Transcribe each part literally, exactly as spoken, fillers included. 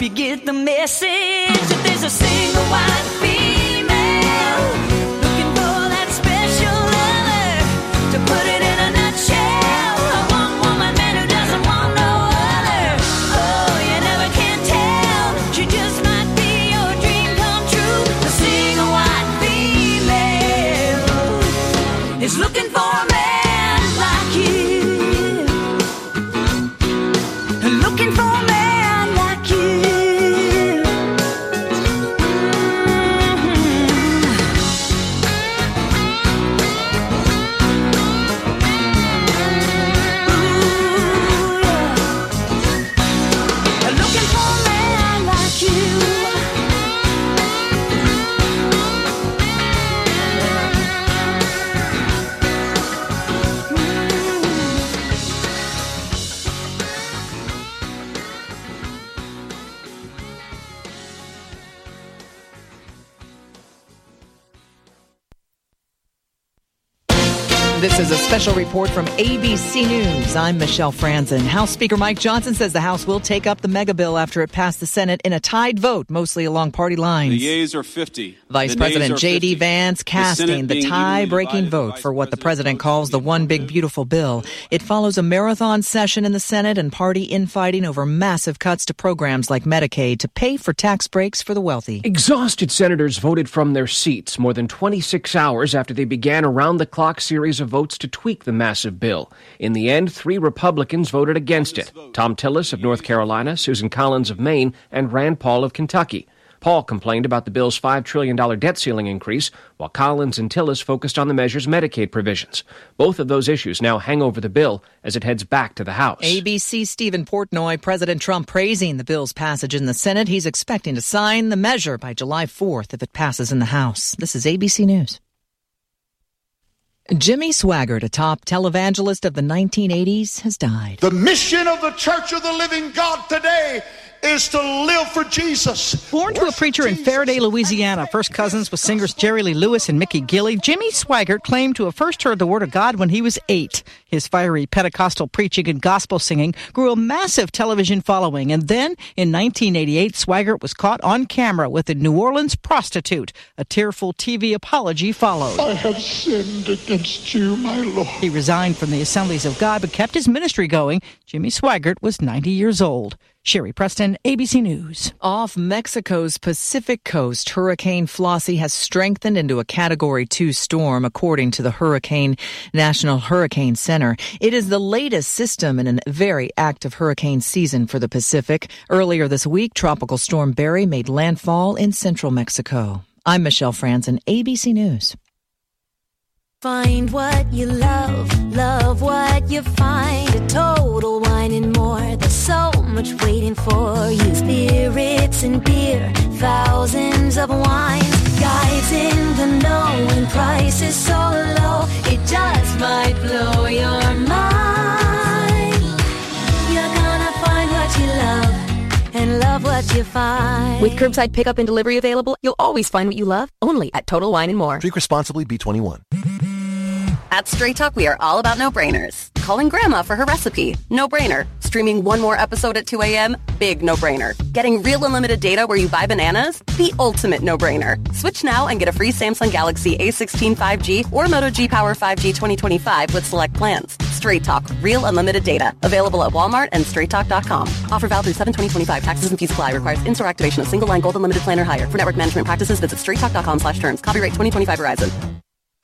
hope you get the message. If there's a single white female looking for that special lover to put it in a nutshell, a one woman man who doesn't want no other. Oh, you never can tell. She just might be your dream come true. A single white female is looking for a man like you. Looking for a man like you. This is a special report from A B C News. I'm Michelle Franzen. House Speaker Mike Johnson says the House will take up the mega bill after it passed the Senate in a tied vote, mostly along party lines. The yeas are fifty. Vice the President J D fifty. Vance casting the, the tie-breaking vote for what the president calls the one big beautiful bill. It follows a marathon session in the Senate and party infighting over massive cuts to programs like Medicaid to pay for tax breaks for the wealthy. Exhausted senators voted from their seats more than twenty-six hours after they began a round-the-clock series of votes to tweak the massive bill. In the end, three Republicans voted against it. Tom Tillis of North Carolina, Susan Collins of Maine, and Rand Paul of Kentucky. Paul complained about the bill's five trillion dollars debt ceiling increase, while Collins and Tillis focused on the measure's Medicaid provisions. Both of those issues now hang over the bill as it heads back to the House. A B C Stephen Portnoy, President Trump praising the bill's passage in the Senate. He's expecting to sign the measure by July fourth if it passes in the House. This is A B C News. Jimmy Swaggart, a top televangelist of the nineteen eighties, has died. The mission of the Church of the Living God today is to live for Jesus. Born to a preacher in Faraday, Louisiana, first cousins with singers Jerry Lee Lewis and Mickey Gilley, Jimmy Swaggart claimed to have first heard the Word of God when he was eight. His fiery Pentecostal preaching and gospel singing grew a massive television following, and then, in nineteen eighty-eight, Swaggart was caught on camera with a New Orleans prostitute. A tearful T V apology followed. I have sinned against you, my Lord. He resigned from the Assemblies of God but kept his ministry going. Jimmy Swaggart was ninety years old. Sherry Preston, A B C News. Off Mexico's Pacific coast, Hurricane Flossie has strengthened into a Category two storm, according to the Hurricane National Hurricane Center. It is the latest system in a very active hurricane season for the Pacific. Earlier this week, Tropical Storm Barry made landfall in central Mexico. I'm Michelle Franzen, A B C News. Find what you love, love what you find. A Total Wine and More. There's so much waiting for you. Spirits and beer, thousands of wines. Guys in the know and prices so low, it just might blow your mind. You're gonna find what you love and love what you find. With curbside pickup and delivery available, you'll always find what you love, only at Total Wine and More. Drink responsibly, B twenty-one. At Straight Talk, we are all about no-brainers. Calling Grandma for her recipe, no-brainer. Streaming one more episode at two a.m., big no-brainer. Getting real unlimited data where you buy bananas, the ultimate no-brainer. Switch now and get a free Samsung Galaxy A sixteen five G or Moto G Power five G twenty twenty-five with select plans. Straight Talk, real unlimited data. Available at Walmart and straight talk dot com. Offer valid through seven twenty twenty-five. Taxes and fees apply. Requires in-store activation of single line gold unlimited plan or higher. For network management practices, visit straight talk dot com slash terms. Copyright twenty twenty-five Verizon.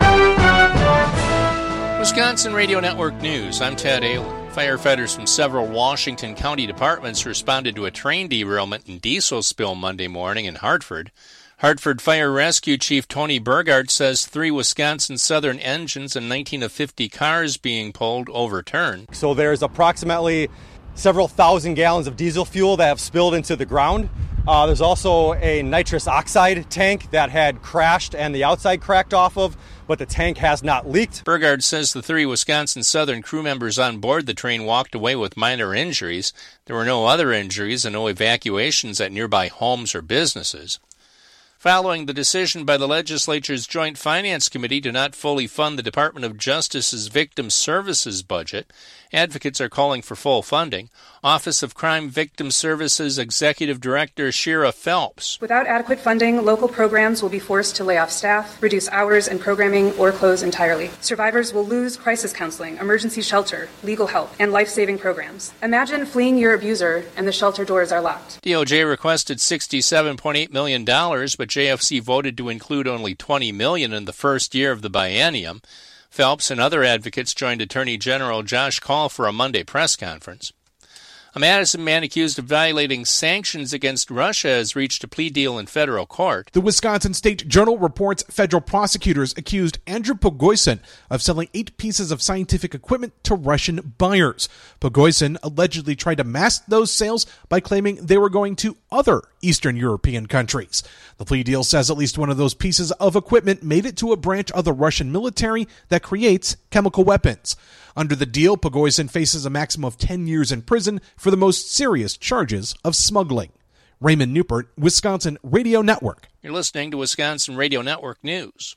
Wisconsin Radio Network News. I'm Ted Ayler. Firefighters from several Washington County departments responded to a train derailment and diesel spill Monday morning in Hartford. Hartford Fire Rescue Chief Tony Burgard says three Wisconsin Southern engines and nineteen of fifty cars being pulled overturned. So there's approximately several thousand gallons of diesel fuel that have spilled into the ground. Uh, there's also a nitrous oxide tank that had crashed and the outside cracked off of, but the tank has not leaked. Burgard says the three Wisconsin Southern crew members on board the train walked away with minor injuries. There were no other injuries and no evacuations at nearby homes or businesses. following the decision by the legislature's Joint Finance Committee to not fully fund the Department of Justice's Victim Services budget. Advocates are calling for full funding. Office of Crime Victim Services Executive Director Shira Phelps. Without adequate funding, local programs will be forced to lay off staff, reduce hours and programming, or close entirely. Survivors will lose crisis counseling, emergency shelter, legal help, and life-saving programs. Imagine fleeing your abuser and the shelter doors are locked. D O J requested sixty-seven point eight million dollars, but J F C voted to include only twenty million dollars in the first year of the biennium. Phelps and other advocates joined Attorney General Josh Kaul for a Monday press conference. A Madison man accused of violating sanctions against Russia has reached a plea deal in federal court. The Wisconsin State Journal reports federal prosecutors accused Andrew Pogoyson of selling eight pieces of scientific equipment to Russian buyers. Pogoyson allegedly tried to mask those sales by claiming they were going to other Eastern European countries. The plea deal says at least one of those pieces of equipment made it to a branch of the Russian military that creates chemical weapons. Under the deal, Pogoyson faces a maximum of ten years in prison for the most serious charges of smuggling. Raymond Newport, Wisconsin Radio Network. You're listening to Wisconsin Radio Network News.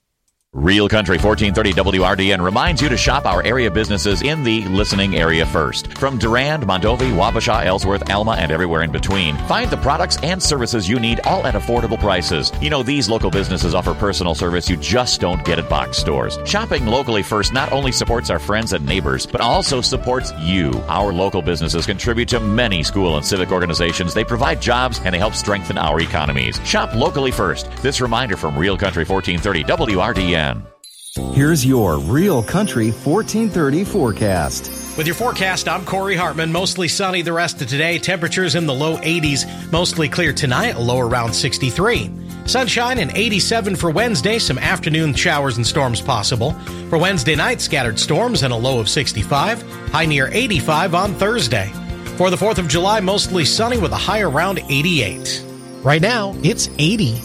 Real Country fourteen thirty W R D N reminds you to shop our area businesses in the listening area first. From Durand, Mondovi, Wabasha, Ellsworth, Alma, and everywhere in between. Find the products and services you need, all at affordable prices. You know, these local businesses offer personal service you just don't get at box stores. Shopping locally first not only supports our friends and neighbors, but also supports you. Our local businesses contribute to many school and civic organizations. They provide jobs, and they help strengthen our economies. Shop locally first. This reminder from Real Country fourteen thirty W R D N. Here's your Real Country fourteen thirty forecast. With your forecast, I'm Corey Hartman. Mostly sunny the rest of today. Temperatures in the low eighties. Mostly clear tonight, a low around sixty-three. Sunshine and eighty-seven for Wednesday. Some afternoon showers and storms possible. For Wednesday night, scattered storms and a low of sixty-five. High near eighty-five on Thursday. For the fourth of July, mostly sunny with a high around eighty-eight. Right now, it's eighty.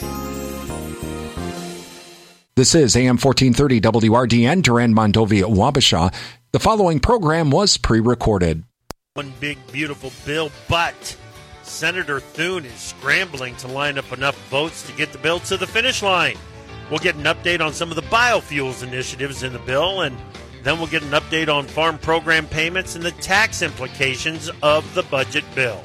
This is A M fourteen thirty W R D N, Durand, Mondovi, Wabasha. The following program was pre-recorded. One big, beautiful bill, but Senator Thune is scrambling to line up enough votes to get the bill to the finish line. We'll get an update on some of the biofuels initiatives in the bill, and then we'll get an update on farm program payments and the tax implications of the budget bill.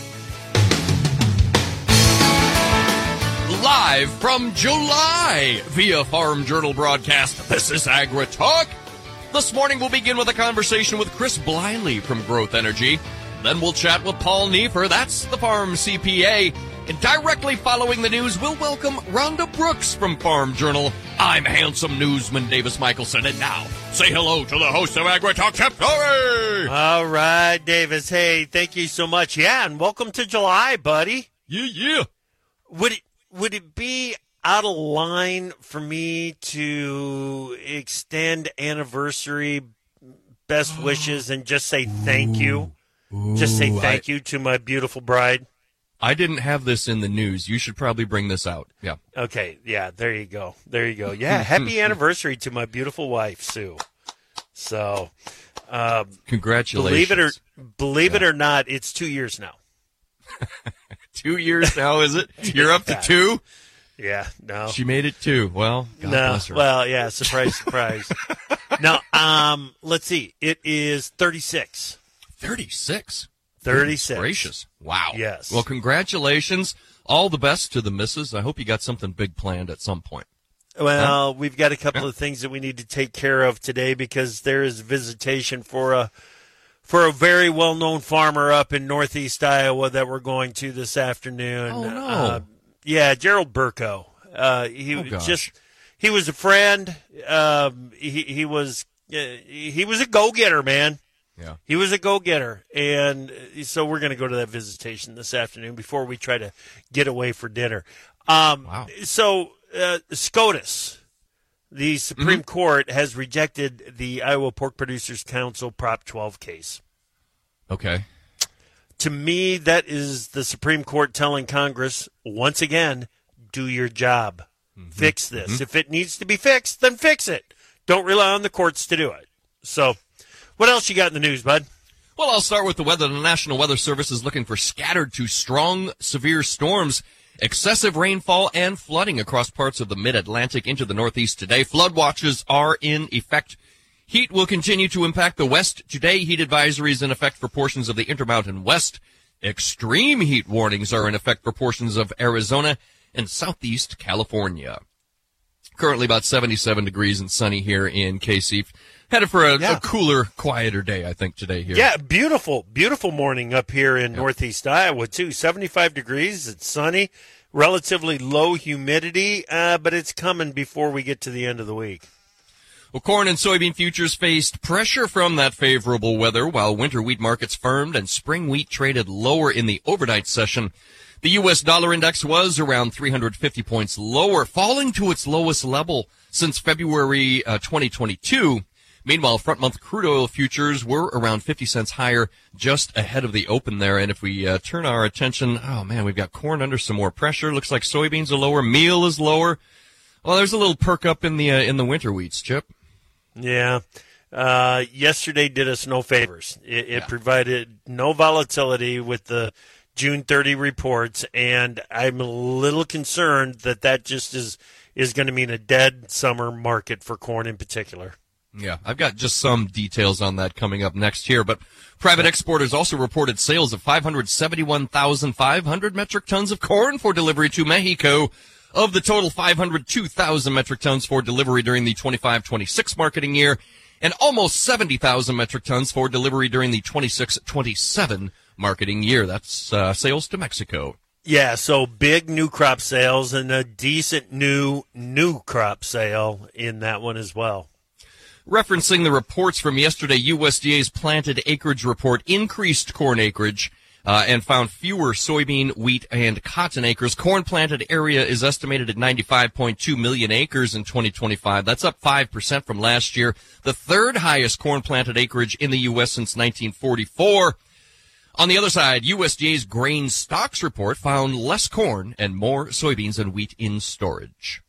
Live from July via Farm Journal broadcast, this is AgriTalk. This morning we'll begin with a conversation with Chris Bliley from Growth Energy. Then we'll chat with Paul Neiffer, that's the Farm C P A. And directly following the news, we'll welcome Rhonda Brooks from Farm Journal. I'm handsome newsman Davis Michelson, and now say hello to the host of AgriTalk, Chip Torrey. All right, Davis. Hey, thank you so much. Yeah, and welcome to July, buddy. Yeah, yeah. Would it Would it be out of line for me to extend anniversary best wishes and just say thank you? Ooh, just say thank I, you to my beautiful bride? I didn't have this in the news. You should probably bring this out. Yeah. Okay, yeah, there you go. There you go. Yeah, happy anniversary to my beautiful wife, Sue. So, um, congratulations. Believe it or, believe yeah. it or not, it's two years now. Two years now, is it? You're up to two? Yeah, no. She made it two. Well, God no, bless her. Well, yeah, surprise, surprise. Now, um, let's see. It is thirty-six. thirty-six? thirty-six. Goodness gracious. Wow. Yes. Well, congratulations. All the best to the missus. I hope you got something big planned at some point. Well, huh? we've got a couple of things that we need to take care of today because there is visitation for a For a very well-known farmer up in northeast Iowa that we're going to this afternoon. Oh, no. Uh, yeah, Gerald Burko. Uh, he oh, gosh. just he was a friend. Um, he he was uh, he was a go-getter, man. Yeah. He was a go-getter, and so we're going to go to that visitation this afternoon before we try to get away for dinner. Um, wow. So uh, SCOTUS. The Supreme mm-hmm. Court has rejected the Iowa Pork Producers Council Prop twelve case. Okay. To me, that is the Supreme Court telling Congress, once again, do your job. Mm-hmm. Fix this. Mm-hmm. If it needs to be fixed, then fix it. Don't rely on the courts to do it. So, what else you got in the news, bud? Well, I'll start with the weather. The National Weather Service is looking for scattered to strong, severe storms Excessive rainfall and flooding across parts of the mid-Atlantic into the Northeast today. Flood watches are in effect. Heat will continue to impact the West today. Heat advisories in effect for portions of the Intermountain West. Extreme heat warnings are in effect for portions of Arizona and Southeast California. Currently about seventy-seven degrees and sunny here in K C. Headed for a, yeah. a cooler, quieter day, I think, today here. Yeah, beautiful, beautiful morning up here in yeah. Northeast Iowa, too. seventy-five degrees, it's sunny, relatively low humidity, uh, but it's coming before we get to the end of the week. Well, corn and soybean futures faced pressure from that favorable weather, while winter wheat markets firmed and spring wheat traded lower in the overnight session. The U S dollar index was around three hundred fifty points lower, falling to its lowest level since February uh, twenty twenty-two. Meanwhile, front-month crude oil futures were around fifty cents higher, just ahead of the open there. And if we uh, turn our attention, oh, man, we've got corn under some more pressure. Looks like soybeans are lower. Meal is lower. Well, there's a little perk up in the uh, in the winter wheats, Chip. Yeah. Uh, yesterday did us no favors. It, it yeah. provided no volatility with the June thirtieth reports, and I'm a little concerned that that just is, is going to mean a dead summer market for corn in particular. Yeah, I've got just some details on that coming up next here, but private exporters also reported sales of five hundred seventy-one thousand five hundred metric tons of corn for delivery to Mexico. Of the total five hundred two thousand metric tons for delivery during the twenty-five twenty-six marketing year, and almost seventy thousand metric tons for delivery during the twenty-six twenty-seven marketing year. That's uh, sales to Mexico. Yeah, so big new crop sales and a decent new new crop sale in that one as well. Referencing the reports from yesterday, U S D A's planted acreage report increased corn acreage uh, and found fewer soybean, wheat, and cotton acres. Corn planted area is estimated at ninety-five point two million acres in twenty twenty-five. That's up five percent from last year, the third highest corn planted acreage in the U S since nineteen forty-four. On the other side, U S D A's grain stocks report found less corn and more soybeans and wheat in storage.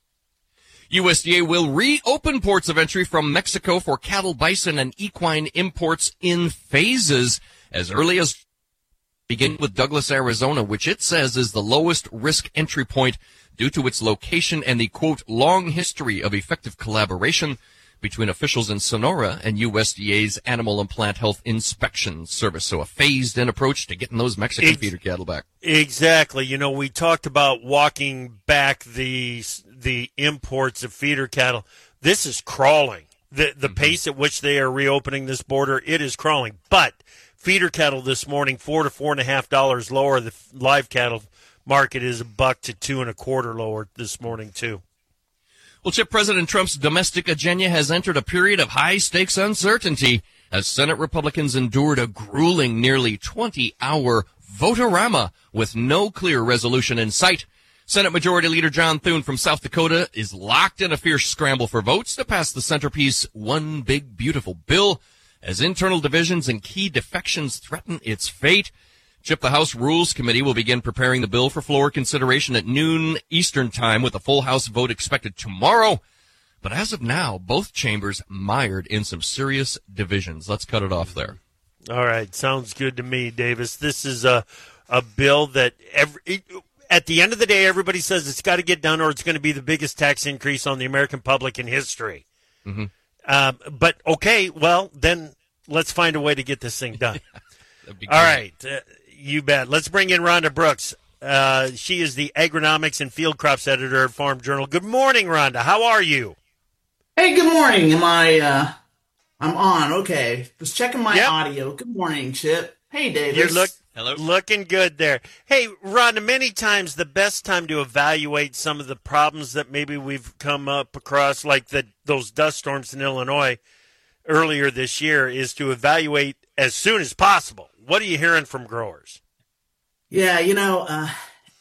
U S D A will reopen ports of entry from Mexico for cattle, bison, and equine imports in phases as early as begin with Douglas, Arizona, which it says is the lowest risk entry point due to its location and the, quote, long history of effective collaboration between officials in Sonora and U S D A's Animal and Plant Health Inspection Service. So a phased-in approach to getting those Mexican feeder cattle back. Exactly. You know, we talked about walking back the the imports of feeder cattle. This is crawling. The the mm-hmm. pace at which they are reopening this border, it is crawling. But feeder cattle this morning, four to four and a half dollars lower. The live cattle market is a buck to two and a quarter lower this morning too. Well, Chip, President Trump's domestic agenda has entered a period of high-stakes uncertainty as Senate Republicans endured a grueling nearly twenty-hour vote-a-rama with no clear resolution in sight. Senate Majority Leader John Thune from South Dakota is locked in a fierce scramble for votes to pass the centerpiece One Big Beautiful Bill as internal divisions and key defections threaten its fate. Chip, the House Rules Committee will begin preparing the bill for floor consideration at noon Eastern Time with a full House vote expected tomorrow. But as of now, both chambers mired in some serious divisions. Let's cut it off there. All right. Sounds good to me, Davis. This is a, a bill that every, it, at the end of the day, everybody says it's got to get done or it's going to be the biggest tax increase on the American public in history. Mm-hmm. Um, but, okay, well, then let's find a way to get this thing done. All right. Uh, you bet. Let's bring in Rhonda Brooks. Uh, she is the agronomics and field crops editor at Farm Journal. Good morning, Rhonda. How are you? Hey, good morning. Am I, uh, I'm on. Okay. Just checking my yep. audio. Good morning, Chip. Hey, Davis. You're look, Hello. looking good there. Hey, Rhonda, many times the best time to evaluate some of the problems that maybe we've come up across, like the, those dust storms in Illinois earlier this year, is to evaluate as soon as possible. What are you hearing from growers? Yeah, you know, uh,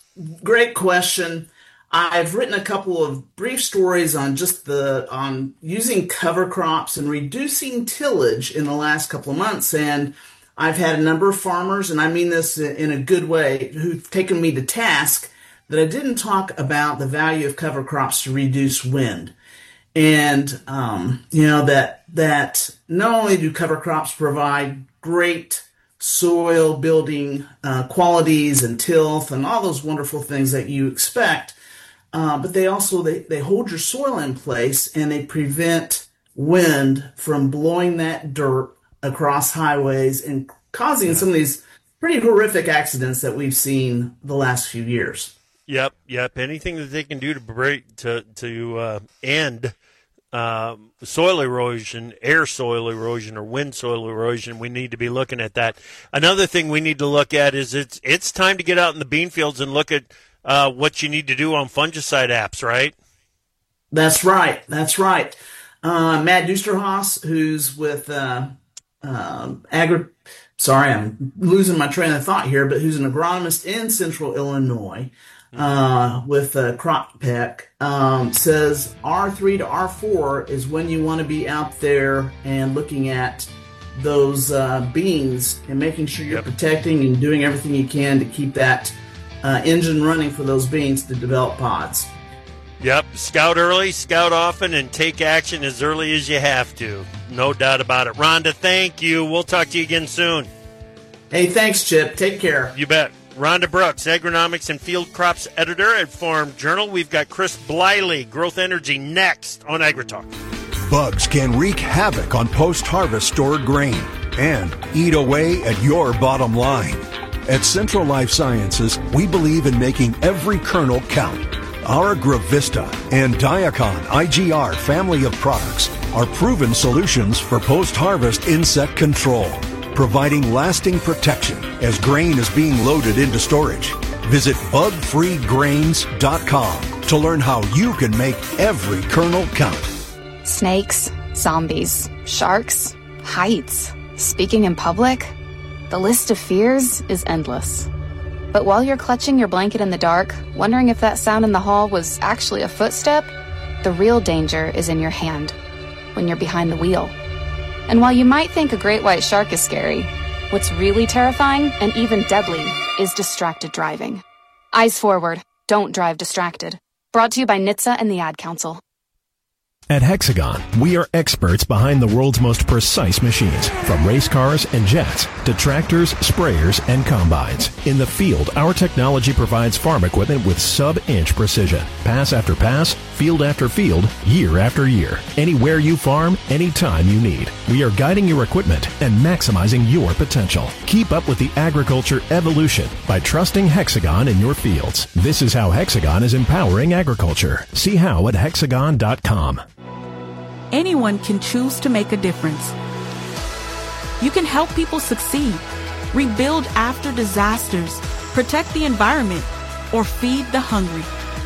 great question. I've written a couple of brief stories on just the on using cover crops and reducing tillage in the last couple of months, and I've had a number of farmers, and I mean this in a good way, who've taken me to task that I didn't talk about the value of cover crops to reduce wind. And, um, you know, that that not only do cover crops provide great soil building uh, qualities and tilth and all those wonderful things that you expect. Uh, but they also they, they hold your soil in place, and they prevent wind from blowing that dirt across highways and causing some of these pretty horrific accidents that we've seen the last few years. Yep, yep. Anything that they can do to break to to uh, end um, soil erosion, air soil erosion, or wind soil erosion, we need to be looking at that. Another thing we need to look at is it's it's time to get out in the bean fields and look at uh, what you need to do on fungicide apps, right? That's right. That's right. Uh, Matt Dusterhaus, who's with uh, uh, Agri. Sorry, I'm losing my train of thought here, but who's an agronomist in Central Illinois. Uh, with uh, CropPec, um, says R three to R four is when you want to be out there and looking at those uh, beans and making sure you're yep. protecting and doing everything you can to keep that uh, engine running for those beans to develop pods. Yep, scout early, scout often, and take action as early as you have to. No doubt about it. Rhonda, thank you. We'll talk to you again soon. Hey, thanks, Chip. Take care. You bet. Rhonda Brooks, Agronomics and Field Crops Editor at Farm Journal. We've got Chris Bliley, Growth Energy, next on AgriTalk. Bugs can wreak havoc on post-harvest stored grain and eat away at your bottom line. At Central Life Sciences, we believe in making every kernel count. Our Gravista and Diacon I G R family of products are proven solutions for post-harvest insect control, providing lasting protection as grain is being loaded into storage. Visit bug free grains dot com to learn how you can make every kernel count. Snakes, zombies, sharks, heights, speaking in public. The list of fears is endless. But while you're clutching your blanket in the dark, wondering if that sound in the hall was actually a footstep, the real danger is in your hand, when you're behind the wheel. And while you might think a great white shark is scary, what's really terrifying and even deadly is distracted driving. Eyes forward. Don't drive distracted. Brought to you by N H T S A and the Ad Council. At Hexagon, we are experts behind the world's most precise machines, from race cars and jets to tractors, sprayers, and combines. In the field, our technology provides farm equipment with sub-inch precision. Pass after pass, field after field, year after year. Anywhere you farm, anytime you need. We are guiding your equipment and maximizing your potential. Keep up with the agriculture evolution by trusting Hexagon in your fields. This is how Hexagon is empowering agriculture. See how at hexagon dot com. Anyone can choose to make a difference. You can help people succeed, rebuild after disasters, protect the environment, or feed the hungry.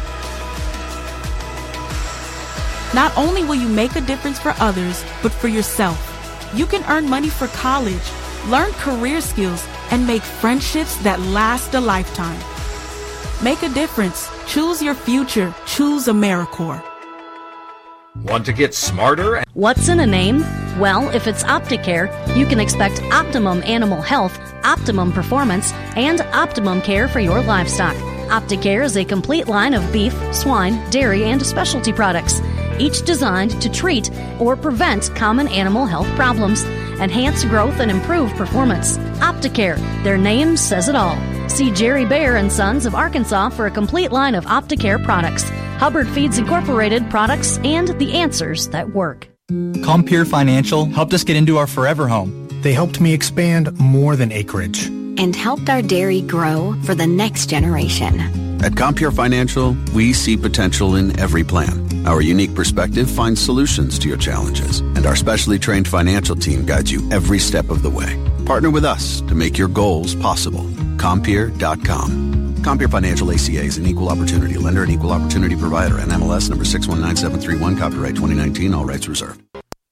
Not only will you make a difference for others, but for yourself. You can earn money for college, learn career skills, and make friendships that last a lifetime. Make a difference. Choose your future. Choose AmeriCorps. Want to get smarter? What's in a name? Well, if it's Opticare, you can expect optimum animal health, optimum performance, and optimum care for your livestock. Opticare is a complete line of beef, swine, dairy, and specialty products, each designed to treat or prevent common animal health problems, enhance growth, and improve performance. Opticare, their name says it all. See Jerry Bear and Sons of Arkansas for a complete line of Opticare products, Hubbard Feeds Incorporated products, and the answers that work. Compeer Financial helped us get into our forever home. They helped me expand more than acreage. And helped our dairy grow for the next generation. At Compeer Financial, we see potential in every plan. Our unique perspective finds solutions to your challenges, and our specially trained financial team guides you every step of the way. Partner with us to make your goals possible. Compeer dot com. Compeer Financial A C A is an equal opportunity lender and equal opportunity provider. N M L S number six one nine seven three one. Copyright twenty nineteen. All rights reserved.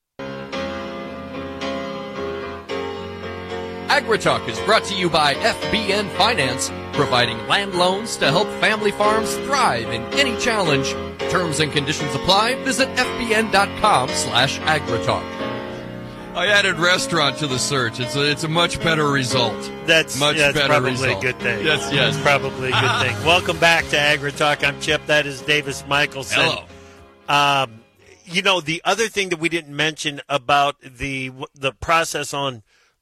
AgriTalk is brought to you by F B N Finance, providing land loans to help family farms thrive in any challenge. Terms and conditions apply. Visit F B N dot com slash AgriTalk. I added restaurant to the search. It's a, it's a much better result. That's, much that's better probably result. a good thing. Yes, yes. That's probably a good thing. Welcome back to AgriTalk. I'm Chip. That is Davis Michelson. Hello. Um, you know, the other thing that we didn't mention about the the process on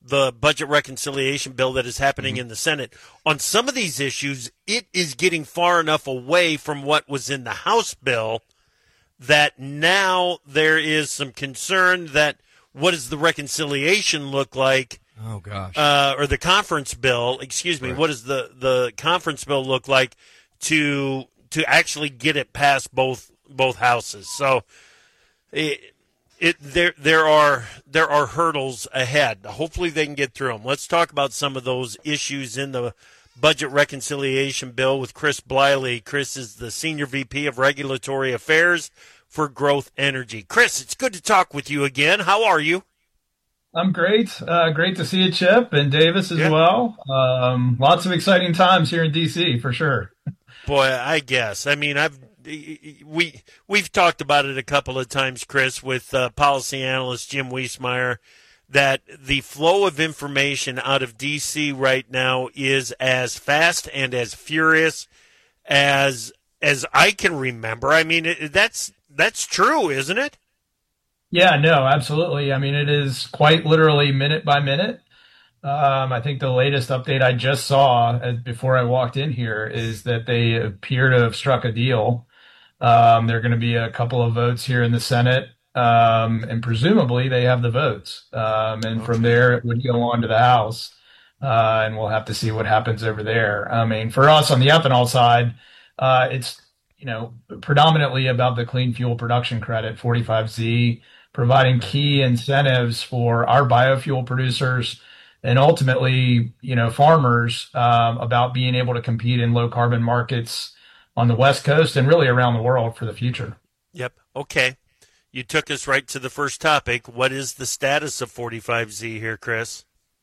the budget reconciliation bill that is happening mm-hmm. in the Senate. On some of these issues, it is getting far enough away from what was in the House bill that now there is some concern that what does the reconciliation look like? Oh, gosh. Uh, or the conference bill, excuse me, right. What does the, the conference bill look like to to actually get it past both both houses? So it, it there there are there are hurdles ahead. Hopefully they can get through them. Let's talk about some of those issues in the budget reconciliation bill with Chris Bliley. Chris is the Senior V P of Regulatory Affairs for Growth Energy. Chris, it's good to talk with you again. How are you? I'm great. Uh, great to see you, Chip, and Davis as yeah. well. Um, lots of exciting times here in D C for sure. Boy, I guess. I mean, I've we we've talked about it a couple of times, Chris, with uh, policy analyst Jim Wiesmeyer, that the flow of information out of D C right now is as fast and as furious as as I can remember. I mean, it, that's that's true, isn't it? Yeah, no, absolutely. I mean, it is quite literally minute by minute. Um, I think the latest update I just saw as, before I walked in here is that they appear to have struck a deal. Um, there are going to be a couple of votes here in the Senate, um, and presumably they have the votes. Um, and okay. from there, it would go on to the House, uh, and we'll have to see what happens over there. I mean, for us on the ethanol side, uh, it's you know predominantly about the clean fuel production credit, forty-five Z, providing key incentives for our biofuel producers and ultimately, you know, farmers um, about being able to compete in low carbon markets on the West Coast and really around the world for the future. Yep. Okay. You took us right to the first topic. What is the status of forty-five Z here, Chris?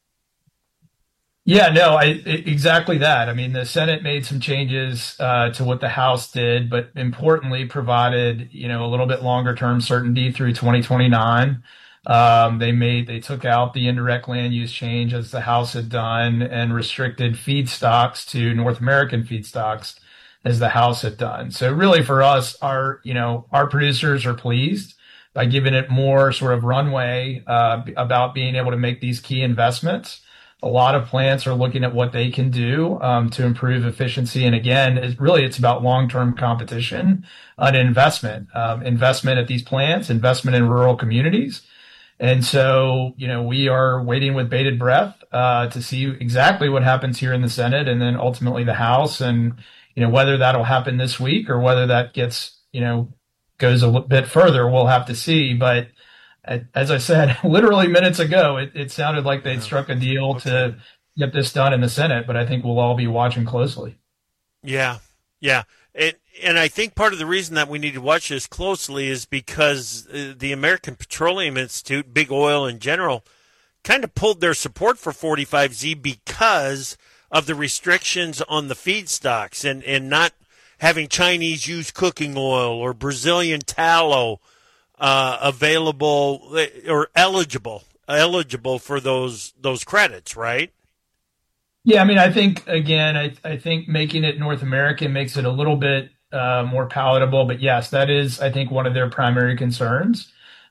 Yeah, no, I, exactly that. I mean, the Senate made some changes uh, to what the House did, but importantly provided, you know, a little bit longer term certainty through twenty twenty-nine. Um, they made, they took out the indirect land use change as the House had done and restricted feedstocks to North American feedstocks as the House had done. So really for us, our, you know, our producers are pleased by giving it more sort of runway uh, about being able to make these key investments. A lot of plants are looking at what they can do um, to improve efficiency. And again, it's really, it's about long-term competition and investment, um, investment at these plants, investment in rural communities. And so, you know, we are waiting with bated breath uh, to see exactly what happens here in the Senate and then ultimately the House. And, you know, whether that'll happen this week or whether that gets, you know, goes a little bit further, we'll have to see. But as I said, literally minutes ago, it, it sounded like they'd struck a deal okay. to get this done in the Senate, but I think we'll all be watching closely. Yeah, yeah. It, and I think part of the reason that we need to watch this closely is because uh, the American Petroleum Institute, big oil in general, kind of pulled their support for forty-five Z because of the restrictions on the feedstocks and, and not having Chinese used cooking oil or Brazilian tallow Uh, available or eligible eligible for those those credits, right? Yeah, I mean, I think again, I, I think making it North American makes it a little bit uh, more palatable. But yes, that is, I think, one of their primary concerns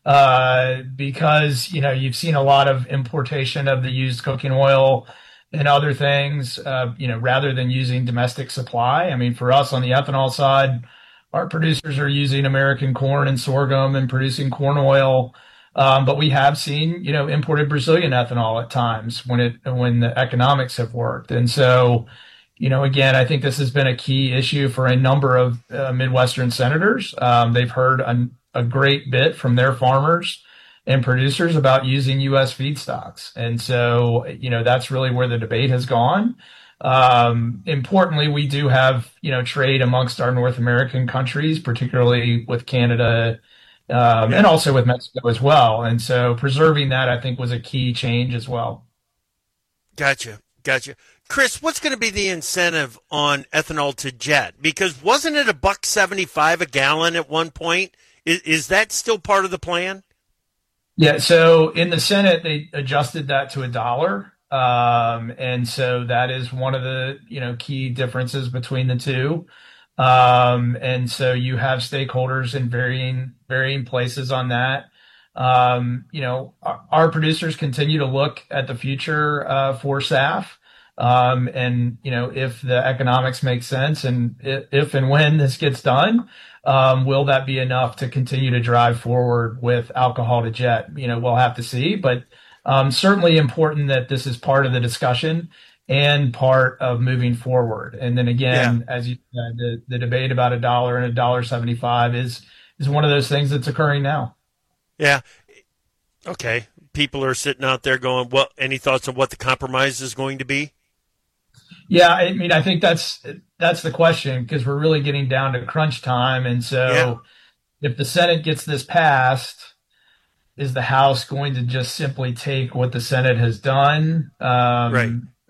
uh, because you know you've seen a lot of importation of the used cooking oil and other things, uh, you know, rather than using domestic supply. I mean, for us on the ethanol side, our producers are using American corn and sorghum and producing corn oil, um, but we have seen, you know, imported Brazilian ethanol at times when it when the economics have worked. And so, you know, again, I think this has been a key issue for a number of uh, Midwestern senators. Um, they've heard a, a great bit from their farmers and producers about using U S feedstocks, and so, you know, that's really where the debate has gone. Um, importantly, we do have, you know, trade amongst our North American countries, particularly with Canada, um, yeah. and also with Mexico as well. And so preserving that, I think, was a key change as well. Gotcha. Gotcha. Chris, what's going to be the incentive on ethanol to jet? Because wasn't it a buck seventy-five a gallon at one point? Is, is that still part of the plan? Yeah. So in the Senate, they adjusted that to a dollar. Um, and so that is one of the, you know, key differences between the two. Um, and so you have stakeholders in varying, varying places on that. um, you know, our, our producers continue to look at the future uh, for S A F. Um, and, you know, if the economics make sense and if, if and when this gets done, um, will that be enough to continue to drive forward with alcohol to jet? You know, we'll have to see, but um, certainly important that this is part of the discussion and part of moving forward. And then again, yeah. as you said, the, the debate about a dollar and a dollar seventy-five is, is one of those things that's occurring now. Yeah. Okay. People are sitting out there going, well, any thoughts on what the compromise is going to be? Yeah, I mean, I think that's that's the question, because we're really getting down to crunch time. And so yeah. if the Senate gets this passed, is the House going to just simply take what the Senate has done? Um, right.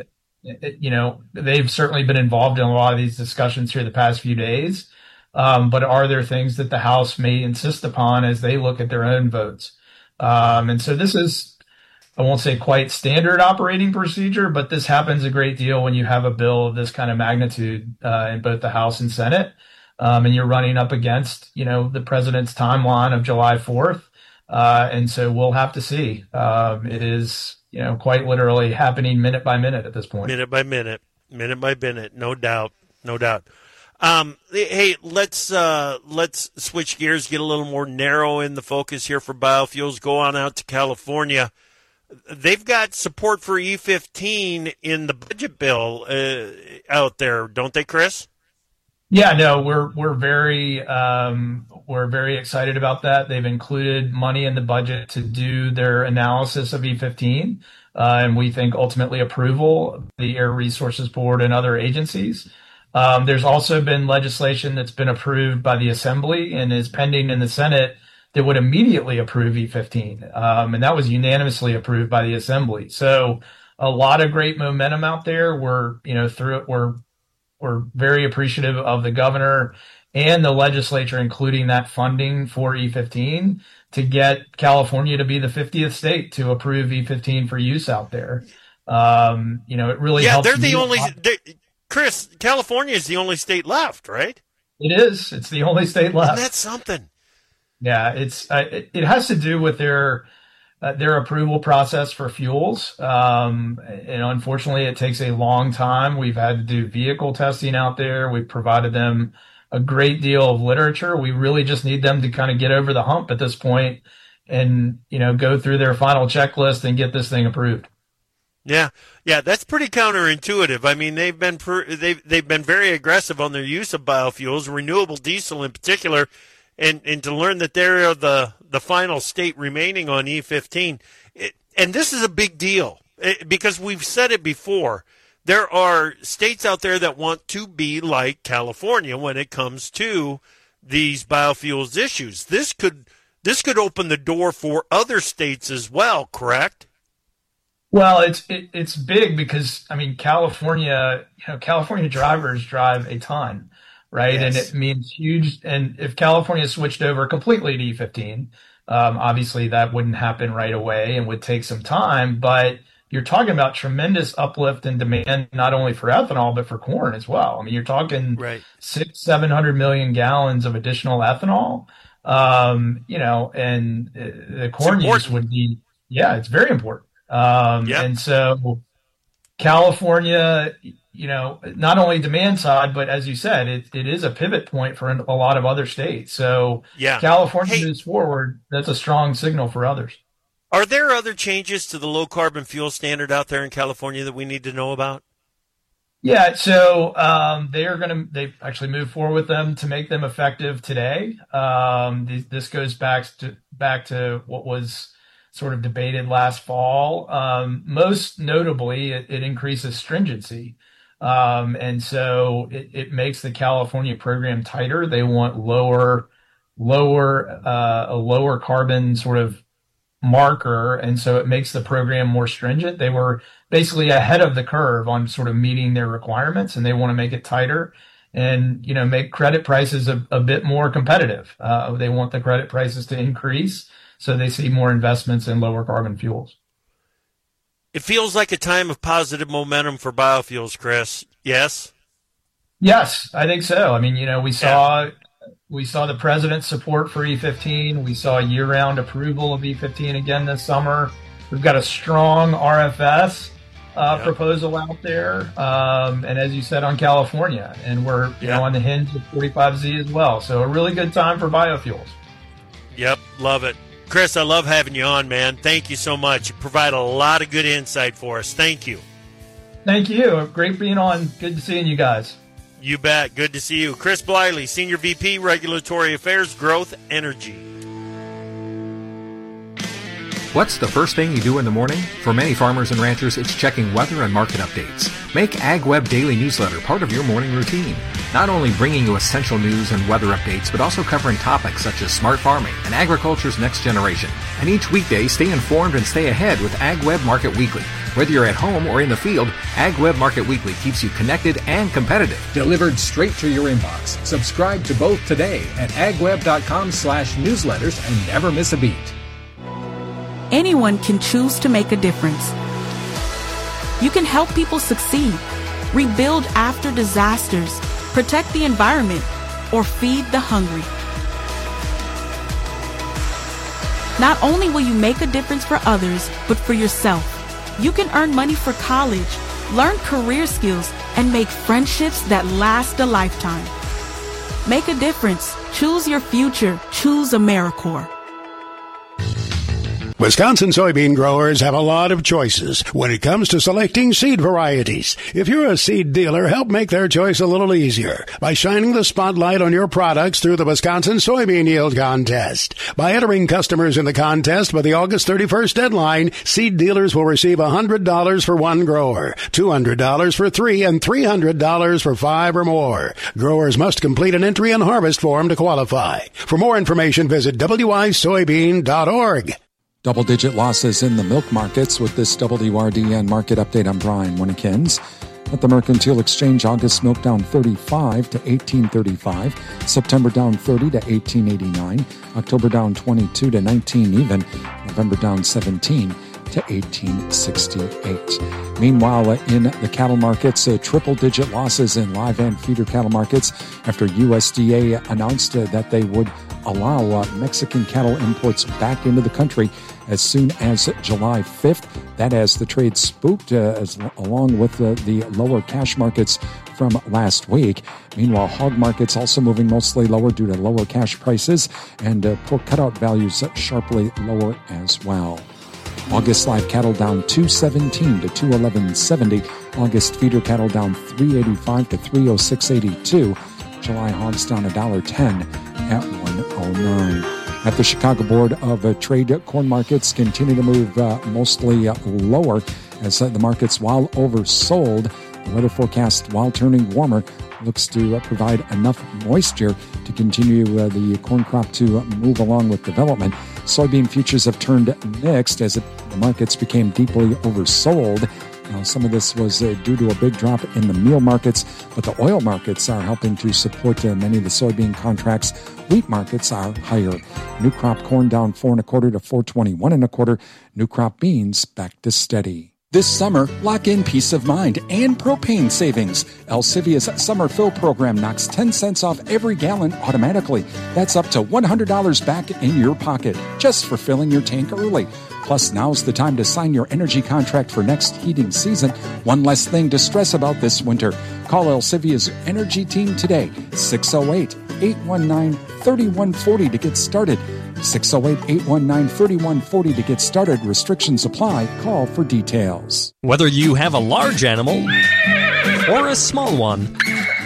It, you know, they've certainly been involved in a lot of these discussions here the past few days. Um, but are there things that the House may insist upon as they look at their own votes? Um, and so this is, I won't say quite standard operating procedure, but this happens a great deal when you have a bill of this kind of magnitude uh, in both the House and Senate, um, and you're running up against, you know, the president's timeline of July fourth. Uh, and so we'll have to see. Um, it is, you know, quite literally happening minute by minute at this point. Minute by minute, minute by minute, no doubt, no doubt. Um, hey, let's uh, let's switch gears, get a little more narrow in the focus here for biofuels. Go on out to California. They've got support for E fifteen in the budget bill uh, out there, don't they, Chris? Yeah, no, we're we're very um, we're very excited about that. They've included money in the budget to do their analysis of E fifteen, uh, and we think ultimately approval of the Air Resources Board and other agencies. Um, there's also been legislation that's been approved by the Assembly and is pending in the Senate that would immediately approve E fifteen. Um, and that was unanimously approved by the Assembly. So a lot of great momentum out there. We're, you know, through it, we're, we're very appreciative of the governor and the legislature, including that funding for E fifteen to get California to be the fiftieth state to approve E fifteen for use out there. Um, you know, it really yeah, helps. Yeah, they're the only, they're, Chris, California is the only state left, right? It is. It's the only state left. Isn't that something? Yeah, it's uh, it, it has to do with their uh, their approval process for fuels, um, and unfortunately, it takes a long time. We've had to do vehicle testing out there. We've provided them a great deal of literature. We really just need them to kind of get over the hump at this point, and you know, go through their final checklist and get this thing approved. Yeah, yeah, that's pretty counterintuitive. I mean, they've been per, they've they've been very aggressive on their use of biofuels, renewable diesel in particular. And and to learn that they're the, the final state remaining on E fifteen. It, and this is a big deal it, because we've said it before. There are states out there that want to be like California when it comes to these biofuels issues. This could this could open the door for other states as well, correct? Well, it's it, it's big because, I mean, California, you know, California drivers drive a ton. Right. Yes. And it means huge. And if California switched over completely to E fifteen, um, obviously that wouldn't happen right away and would take some time. But you're talking about tremendous uplift in demand, not only for ethanol, but for corn as well. I mean, you're talking right. six, seven hundred million gallons of additional ethanol, um, you know, and the corn use would be, yeah, it's very important. Um, yep. And so California, you know, not only demand side, but as you said, it, it is a pivot point for a lot of other states. So yeah. California hey, moves forward. That's a strong signal for others. Are there other changes to the low carbon fuel standard out there in California that we need to know about? Yeah. So um, they are going to, they actually moved forward with them to make them effective today. Um, this, this goes back to, back to what was sort of debated last fall. Um, most notably, it, it increases stringency. Um, and so it, it makes the California program tighter. They want lower, lower, uh, a lower carbon sort of marker. And so it makes the program more stringent. They were basically ahead of the curve on sort of meeting their requirements, and they want to make it tighter and, you know, make credit prices a, a bit more competitive. Uh, they want the credit prices to increase so they see more investments in lower carbon fuels. It feels like a time of positive momentum for biofuels, Chris. Yes? Yes, I think so. I mean, you know, we saw yeah. We saw the president's support for E fifteen. We saw year-round approval of E fifteen again this summer. We've got a strong R F S uh, yep. proposal out there, um, and as you said, on California, and we're you yep. know on the hinge of forty-five Z as well. So a really good time for biofuels. Yep, love it. Chris, I love having you on, man. Thank you so much. You provide a lot of good insight for us. Thank you. Thank you. Great being on. Good seeing you guys. You bet. Good to see you. Chris Bliley, Senior V P, Regulatory Affairs, Growth Energy. What's the first thing you do in the morning? For many farmers and ranchers, it's checking weather and market updates. Make AgWeb Daily Newsletter part of your morning routine. Not only bringing you essential news and weather updates, but also covering topics such as smart farming and agriculture's next generation. And each weekday, stay informed and stay ahead with AgWeb Market Weekly. Whether you're at home or in the field, AgWeb Market Weekly keeps you connected and competitive. Delivered straight to your inbox. Subscribe to both today at agweb.com slash newsletters and never miss a beat. Anyone can choose to make a difference. You can help people succeed, rebuild after disasters, protect the environment, or feed the hungry. Not only will you make a difference for others, but for yourself. You can earn money for college, learn career skills, and make friendships that last a lifetime. Make a difference. Choose your future. Choose AmeriCorps. Wisconsin soybean growers have a lot of choices when it comes to selecting seed varieties. If you're a seed dealer, help make their choice a little easier by shining the spotlight on your products through the Wisconsin Soybean Yield Contest. By entering customers in the contest by the August thirty-first deadline, seed dealers will receive one hundred dollars for one grower, two hundred dollars for three, and three hundred dollars for five or more. Growers must complete an entry and harvest form to qualify. For more information, visit w i soybean dot org. Double-digit losses in the milk markets. With this W R D N market update, I'm Brian Winnikins. At the Mercantile Exchange, August milk down thirty-five to eighteen thirty-five. September down thirty to eighteen eighty-nine. October down twenty-two to nineteen even. November down seventeen to eighteen sixty-eight. Meanwhile, in the cattle markets, uh, triple-digit losses in live and feeder cattle markets after U S D A announced uh, that they would allow uh, Mexican cattle imports back into the country as soon as July fifth. That as the trade spooked, uh, as, along with uh, the lower cash markets from last week. Meanwhile, hog markets also moving mostly lower due to lower cash prices, and uh, pork cutout values sharply lower as well. August live cattle down two seventeen to two eleven seventy. August feeder cattle down three eighty-five to three oh six eighty-two. July hogs down one dollar ten at one oh nine. At the Chicago Board of uh, Trade, corn markets continue to move uh, mostly uh, lower as uh, the markets, while oversold. The weather forecast, while turning warmer, looks to uh, provide enough moisture to continue uh, the corn crop to uh, move along with development. Soybean futures have turned mixed as it, the markets became deeply oversold. Now, some of this was uh, due to a big drop in the meal markets, but the oil markets are helping to support uh, many of the soybean contracts. Wheat markets are higher. New crop corn down four and a quarter to four twenty-one and a quarter. New crop beans back to steady. This summer, lock in peace of mind and propane savings. Alcivia's Summer Fill program knocks ten cents off every gallon automatically. That's up to one hundred dollars back in your pocket just for filling your tank early. Plus, now's the time to sign your energy contract for next heating season. One less thing to stress about this winter. Call Alcivia's energy team today, six oh eight, eight one nine, three one four oh to get started. six oh eight, eight one nine, three one four oh to get started. Restrictions apply. Call for details. Whether you have a large animal or a small one,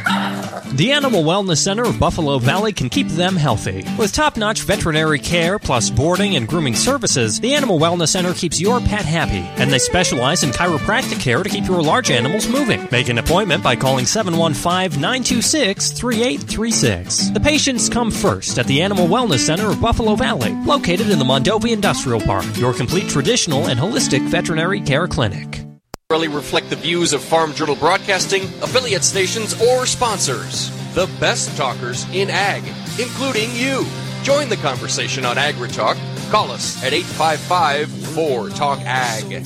the Animal Wellness Center of Buffalo Valley can keep them healthy. With top-notch veterinary care plus boarding and grooming services, the Animal Wellness Center keeps your pet happy, and they specialize in chiropractic care to keep your large animals moving. Make an appointment by calling seven one five, nine two six, three eight three six. The patients come first at the Animal Wellness Center of Buffalo Valley, located in the Mondovi Industrial Park, your complete traditional and holistic veterinary care clinic. Really reflect the views of Farm Journal Broadcasting, affiliate stations, or sponsors. The best talkers in ag, including you. Join the conversation on AgriTalk. Call us at eight five five, four, talk ag.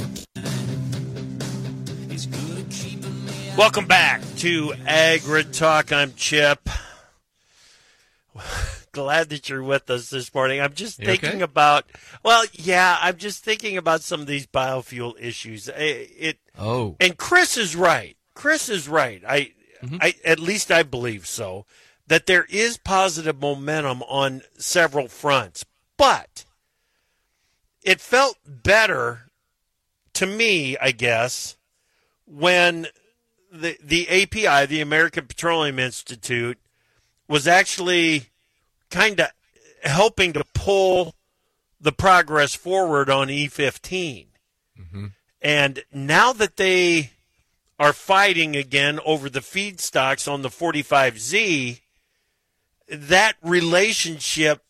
Welcome back to AgriTalk. I'm Chip. glad that you're with us this morning. I'm just You thinking okay? about, well, yeah, I'm just thinking about some of these biofuel issues. It, it oh, and Chris is right. Chris is right. I, mm-hmm. I, at least I believe so, that there is positive momentum on several fronts, but it felt better to me, I guess, when the the A P I, the American Petroleum Institute, was actually kind of helping to pull the progress forward on E fifteen. Mm-hmm. And now that they are fighting again over the feedstocks on the forty-five Z, that relationship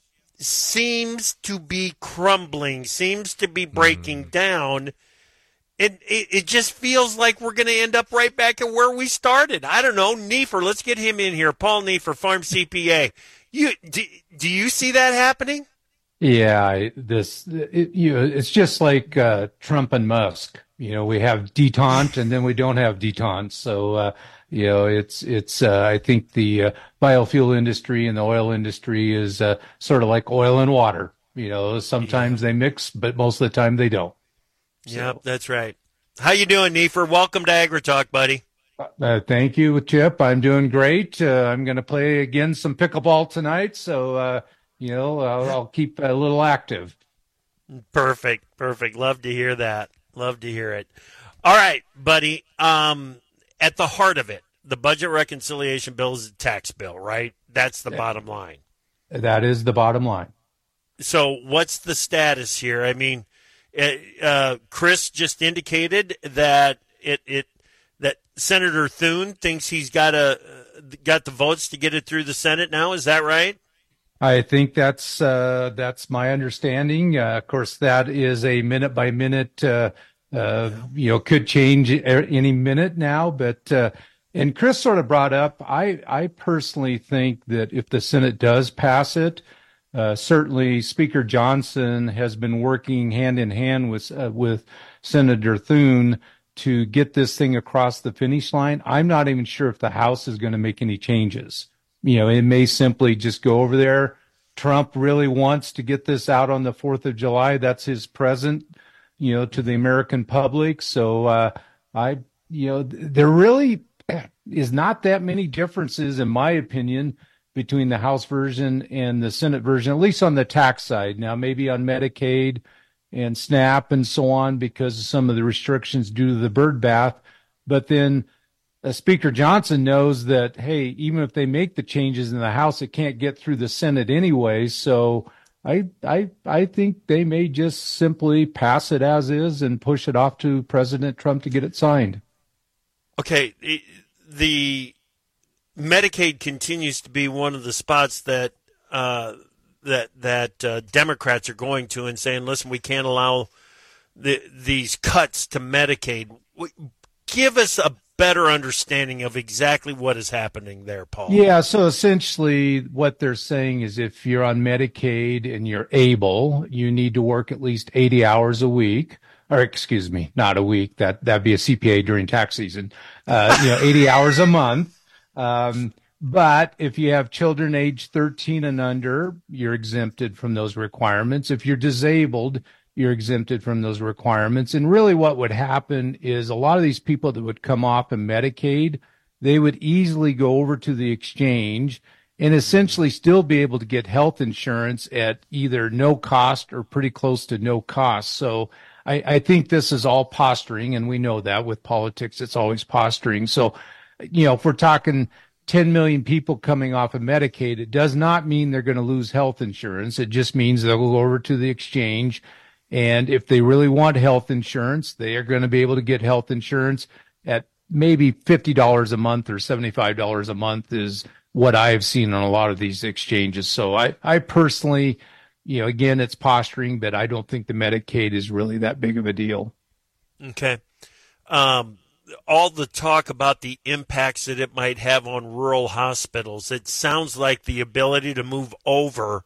seems to be crumbling, seems to be breaking mm. down. It, it it just feels like we're going to end up right back at where we started. I don't know. Neefer, let's get him in here. Paul Neefer, Farm C P A. You do, do you see that happening? Yeah, this it, you know, it's just like uh, Trump and Musk. You know, we have detente and then we don't have detente. So uh, you know, it's it's. Uh, I think the uh, biofuel industry and the oil industry is uh, sort of like oil and water. You know, sometimes yeah. they mix, but most of the time they don't. So. Yep, that's right. How you doing, Neefer? Welcome to AgriTalk, buddy. Uh, thank you, Chip. I'm doing great. Uh, I'm going to play again some pickleball tonight, so uh, you know I'll, I'll keep a little active. Perfect, perfect. Love to hear that. Love to hear it. All right, buddy. Um, at the heart of it, the budget reconciliation bill is a tax bill, right? That's the yeah. bottom line. That is the bottom line. So, what's the status here? I mean. Uh, Chris just indicated that it, it that Senator Thune thinks he's got a got the votes to get it through the Senate now. Is that right? I think that's uh, that's my understanding. Uh, of course, that is a minute by minute. Uh, uh, you know, could change any minute now. But uh, and Chris sort of brought up. I I personally think that if the Senate does pass it. Uh, certainly, Speaker Johnson has been working hand in hand with uh, with Senator Thune to get this thing across the finish line. I'm not even sure if the House is going to make any changes. You know, it may simply just go over there. Trump really wants to get this out on the fourth of July. That's his present, you know, to the American public. So uh, I, you know, there really is not that many differences, in my opinion, between the House version and the Senate version, at least on the tax side. Now, maybe on Medicaid and SNAP and so on, because of some of the restrictions due to the bird bath. But then uh, Speaker Johnson knows that, hey, even if they make the changes in the House, it can't get through the Senate anyway. So I, I, I think they may just simply pass it as is and push it off to President Trump to get it signed. Okay. The Medicaid continues to be one of the spots that uh, that that uh, Democrats are going to and saying, "Listen, we can't allow the, these cuts to Medicaid." Give us a better understanding of exactly what is happening there, Paul. Yeah, so essentially what they're saying is if you're on Medicaid and you're able, you need to work at least eighty hours a week. Or excuse me, not a week. That that'd be a C P A during tax season. Uh, you know, eighty hours a month. Um, but if you have children age thirteen and under, you're exempted from those requirements. If you're disabled, you're exempted from those requirements. And really what would happen is a lot of these people that would come off of Medicaid, they would easily go over to the exchange and essentially still be able to get health insurance at either no cost or pretty close to no cost. So I, I think this is all posturing, and we know that with politics, it's always posturing. So you know, if we're talking ten million people coming off of Medicaid, it does not mean they're going to lose health insurance. It just means they'll go over to the exchange. And if they really want health insurance, they are going to be able to get health insurance at maybe fifty dollars a month or seventy-five dollars a month is what I've seen on a lot of these exchanges. So I, I personally, you know, again, it's posturing, but I don't think the Medicaid is really that big of a deal. Okay. Um, all the talk about the impacts that it might have on rural hospitals, it sounds like the ability to move over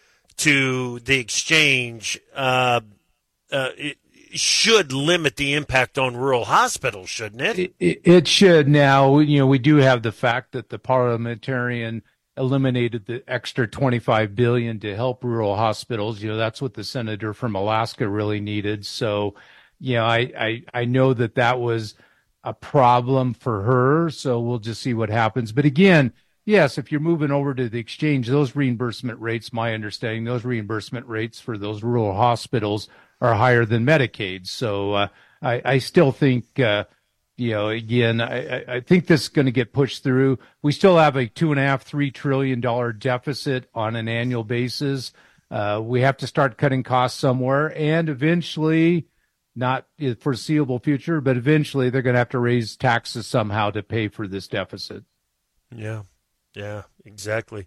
to the exchange uh, uh, it should limit the impact on rural hospitals, shouldn't it? It, it, it should. Now, you know, we do have the fact that the parliamentarian eliminated the extra twenty-five billion dollars to help rural hospitals. You know, that's what the senator from Alaska really needed. So, you know, I, I, I know that that was a problem for her. So we'll just see what happens. But again, yes, if you're moving over to the exchange, those reimbursement rates, my understanding, those reimbursement rates for those rural hospitals are higher than Medicaid. So uh, I, I still think, uh, you know, again, I, I think this is going to get pushed through. We still have a two and a half, three trillion dollar deficit on an annual basis. Uh, we have to start cutting costs somewhere, and eventually, not in the foreseeable future, but eventually they're going to have to raise taxes somehow to pay for this deficit. Yeah, yeah, exactly.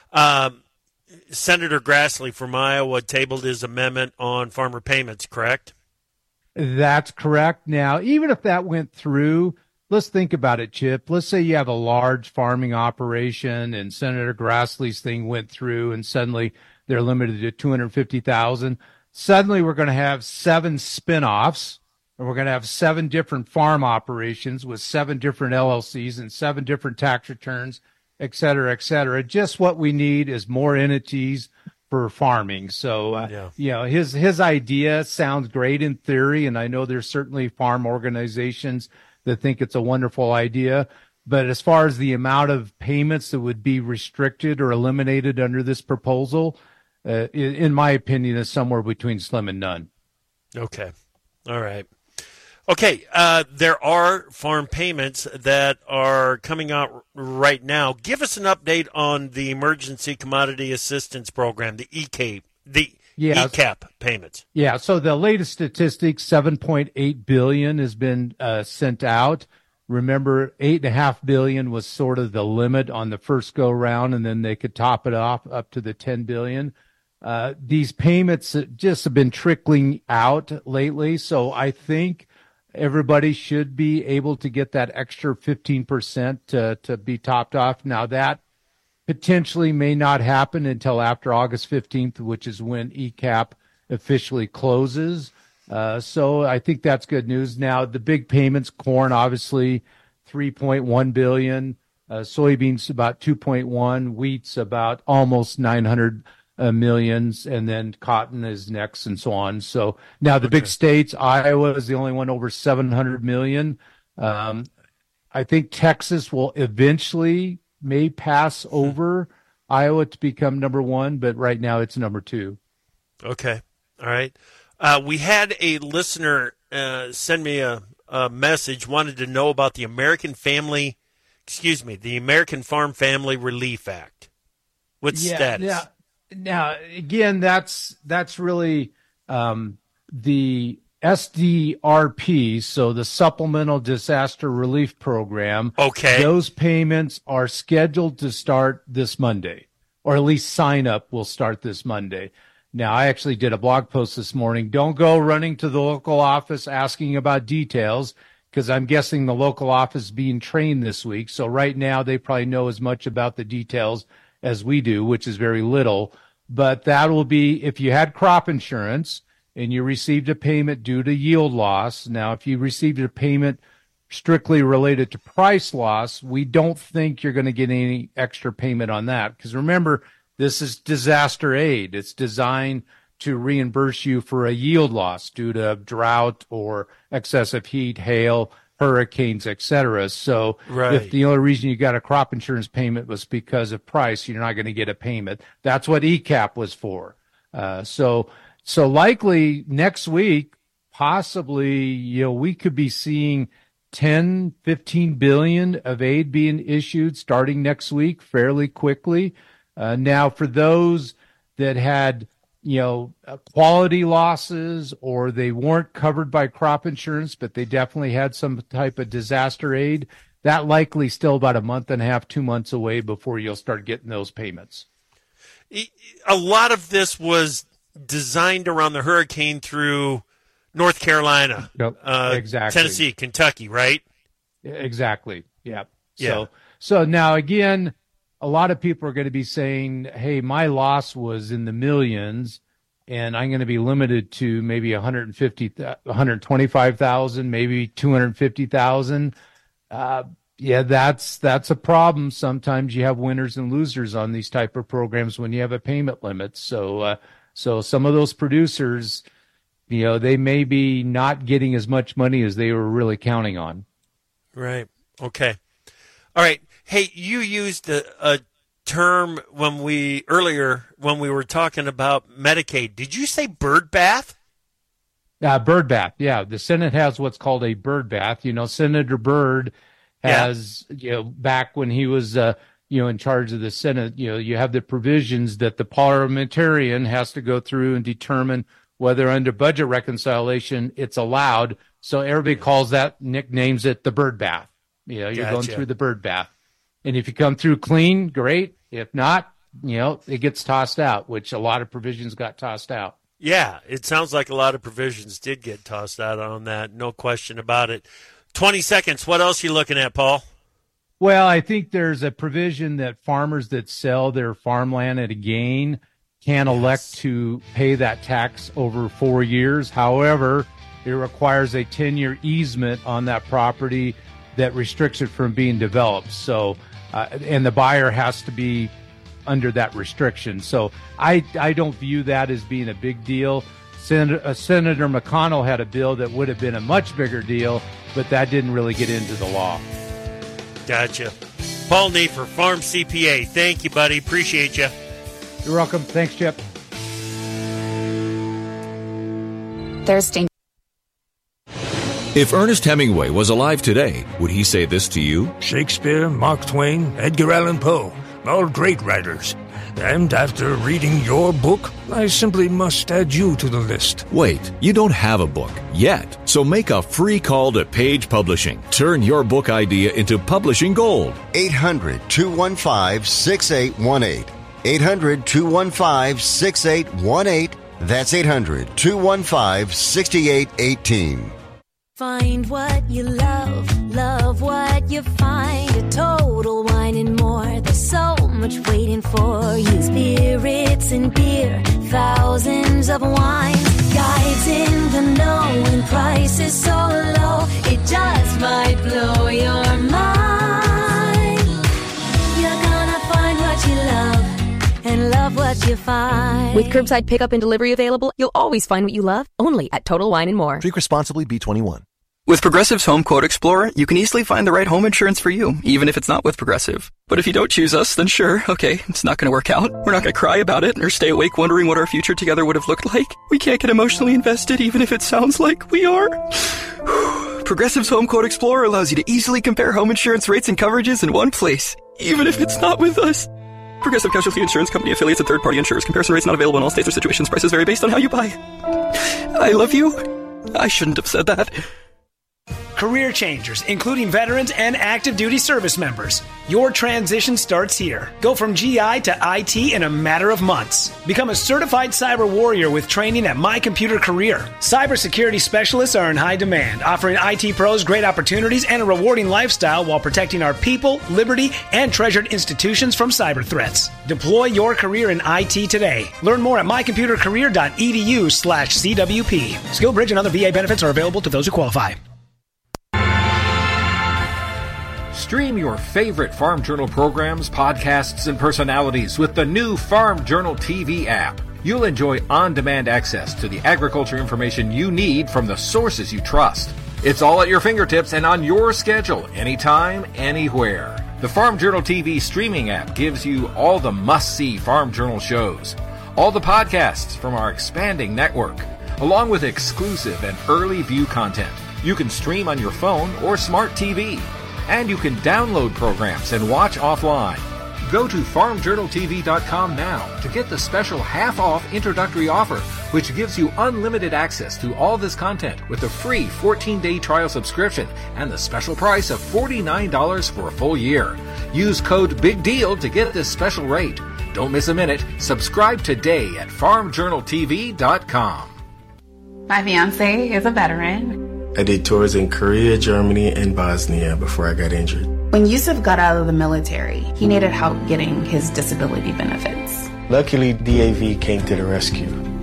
Um, Senator Grassley from Iowa tabled his amendment on farmer payments, correct? That's correct. Now, even if that went through, let's think about it, Chip. Let's say you have a large farming operation and Senator Grassley's thing went through and suddenly they're limited to two hundred fifty thousand. Suddenly we're going to have seven spinoffs, and we're going to have seven different farm operations with seven different L L Cs and seven different tax returns, et cetera, et cetera. Just what we need is more entities for farming. So, uh, yeah. you know, his, his idea sounds great in theory, and I know there's certainly farm organizations that think it's a wonderful idea. But as far as the amount of payments that would be restricted or eliminated under this proposal, uh, in, in my opinion, is somewhere between slim and none. Okay. All right. Okay, uh, there are farm payments that are coming out right now. Give us an update on the Emergency Commodity Assistance Program, the E C A P, the yeah. E C A P payments. Yeah, so the latest statistics, seven point eight billion dollars has been uh, sent out. Remember, eight point five billion dollars was sort of the limit on the first go-round, and then they could top it off up to the ten billion dollars. Uh, these payments just have been trickling out lately, so I think everybody should be able to get that extra fifteen percent to, to be topped off. Now, that potentially may not happen until after August fifteenth, which is when E C A P officially closes. Uh, so I think that's good news. Now, the big payments, corn, obviously, three point one billion dollars, uh, soybeans about two point one, wheat's about almost nine hundred Uh, millions, and then cotton is next, and so on. So now the okay. big states, Iowa is the only one over seven hundred million. Um, I think Texas will eventually may pass over Iowa to become number one, but right now it's number two. Okay. All right. Uh, we had a listener uh, send me a, a message, wanted to know about the American Family, excuse me, the American Farm Family Relief Act. What's yeah, status? Yeah. Now, again, that's that's really um, the S D R P, so the Supplemental Disaster Relief Program. Okay. Those payments are scheduled to start this Monday, or at least sign up will start this Monday. Now, I actually did a blog post this morning. Don't go running to the local office asking about details, because I'm guessing the local office is being trained this week. So right now they probably know as much about the details as we do, which is very little. But that will be if you had crop insurance and you received a payment due to yield loss. Now, if you received a payment strictly related to price loss, we don't think you're going to get any extra payment on that. Because remember, this is disaster aid. It's designed to reimburse you for a yield loss due to drought or excessive heat, hail, hurricanes, et cetera. So right. if the only reason you got a crop insurance payment was because of price, you're not going to get a payment. That's what E C A P was for. Uh, so, so likely next week, possibly, you know, we could be seeing ten, fifteen billion of aid being issued starting next week fairly quickly. Uh, now, for those that had, you know, quality losses, or they weren't covered by crop insurance, but they definitely had some type of disaster aid, that likely still about a month and a half, two months away before you'll start getting those payments. A lot of this was designed around the hurricane through North Carolina, yep, uh, exactly. Tennessee, Kentucky, right? Exactly. Yeah. Yeah. So, so now again, a lot of people are going to be saying, hey, my loss was in the millions, and I'm going to be limited to maybe one hundred fifty, one hundred twenty-five thousand, maybe two hundred fifty thousand. Uh, Yeah, that's that's a problem. Sometimes you have winners and losers on these type of programs when you have a payment limit. So, uh, so some of those producers, you know, they may be not getting as much money as they were really counting on. Right. Okay. All right. Hey, you used a, a term when we earlier when we were talking about Medicaid. Did you say bird bath? Uh, bird bath. Yeah, the Senate has what's called a bird bath. You know, Senator Byrd has, yeah. you know, back when he was, uh, you know, in charge of the Senate, you know, you have the provisions that the parliamentarian has to go through and determine whether under budget reconciliation it's allowed. So everybody calls that, nicknames it the bird bath. You know, you're Gotcha. going through the bird bath. And if you come through clean, great. If not, you know, it gets tossed out, which a lot of provisions got tossed out. Yeah, it sounds like a lot of provisions did get tossed out on that. No question about it. twenty seconds. What else are you looking at, Paul? Well, I think there's a provision that farmers that sell their farmland at a gain can yes. elect to pay that tax over four years. However, it requires a ten-year easement on that property that restricts it from being developed. So, uh, and the buyer has to be under that restriction. So I, I don't view that as being a big deal. Senator, uh, Senator McConnell had a bill that would have been a much bigger deal, but that didn't really get into the law. Gotcha. Paul Neiffer, Farm C P A. Thank you, buddy. Appreciate you. You're welcome. Thanks, Chip. Thursday. If Ernest Hemingway was alive today, would he say this to you? Shakespeare, Mark Twain, Edgar Allan Poe, all great writers. And after reading your book, I simply must add you to the list. Wait, you don't have a book yet. So make a free call to Page Publishing. Turn your book idea into publishing gold. eight hundred, two one five, six eight one eight. eight hundred, two one five, six eight one eight. That's eight hundred, two one five, six eight one eight. Find what you love, love what you find. A Total Wine and More. There's so much waiting for you. Spirits and beer, thousands of wines. Guides in the know and prices so low. It just might blow your mind. You're gonna find what you love and love what you find. With curbside pickup and delivery available, you'll always find what you love, only at Total Wine and More. Drink responsibly, B twenty-one. With Progressive's Home Quote Explorer, you can easily find the right home insurance for you, even if it's not with Progressive. But if you don't choose us, then sure, okay, it's not going to work out. We're not going to cry about it or stay awake wondering what our future together would have looked like. We can't get emotionally invested, even if it sounds like we are. Progressive's Home Quote Explorer allows you to easily compare home insurance rates and coverages in one place, even if it's not with us. Progressive Casualty Insurance Company affiliates and third-party insurers. Comparison rates not available in all states or situations. Prices vary based on how you buy. I love you. I shouldn't have said that. Career changers, including veterans and active duty service members. Your transition starts here. Go from G I to I T in a matter of months. Become a certified cyber warrior with training at My Computer Career. Cybersecurity specialists are in high demand, offering I T pros great opportunities and a rewarding lifestyle while protecting our people, liberty, and treasured institutions from cyber threats. Deploy your career in I T today. Learn more at mycomputercareer.edu slash CWP. SkillBridge and other V A benefits are available to those who qualify. Stream your favorite Farm Journal programs, podcasts, and personalities with the new Farm Journal T V app. You'll enjoy on-demand access to the agriculture information you need from the sources you trust. It's all at your fingertips and on your schedule, anytime, anywhere. The Farm Journal T V streaming app gives you all the must-see Farm Journal shows, all the podcasts from our expanding network, along with exclusive and early view content. You can stream on your phone or smart T V. And you can download programs and watch offline. Go to farm journal t v dot com now to get the special half-off introductory offer, which gives you unlimited access to all this content with a free fourteen-day trial subscription and the special price of forty-nine dollars for a full year. Use code BIGDEAL to get this special rate. Don't miss a minute. Subscribe today at farm journal t v dot com. My fiance is a veteran. I did tours in Korea, Germany, and Bosnia before I got injured. When Yusuf got out of the military, he needed help getting his disability benefits. Luckily, D A V came to the rescue.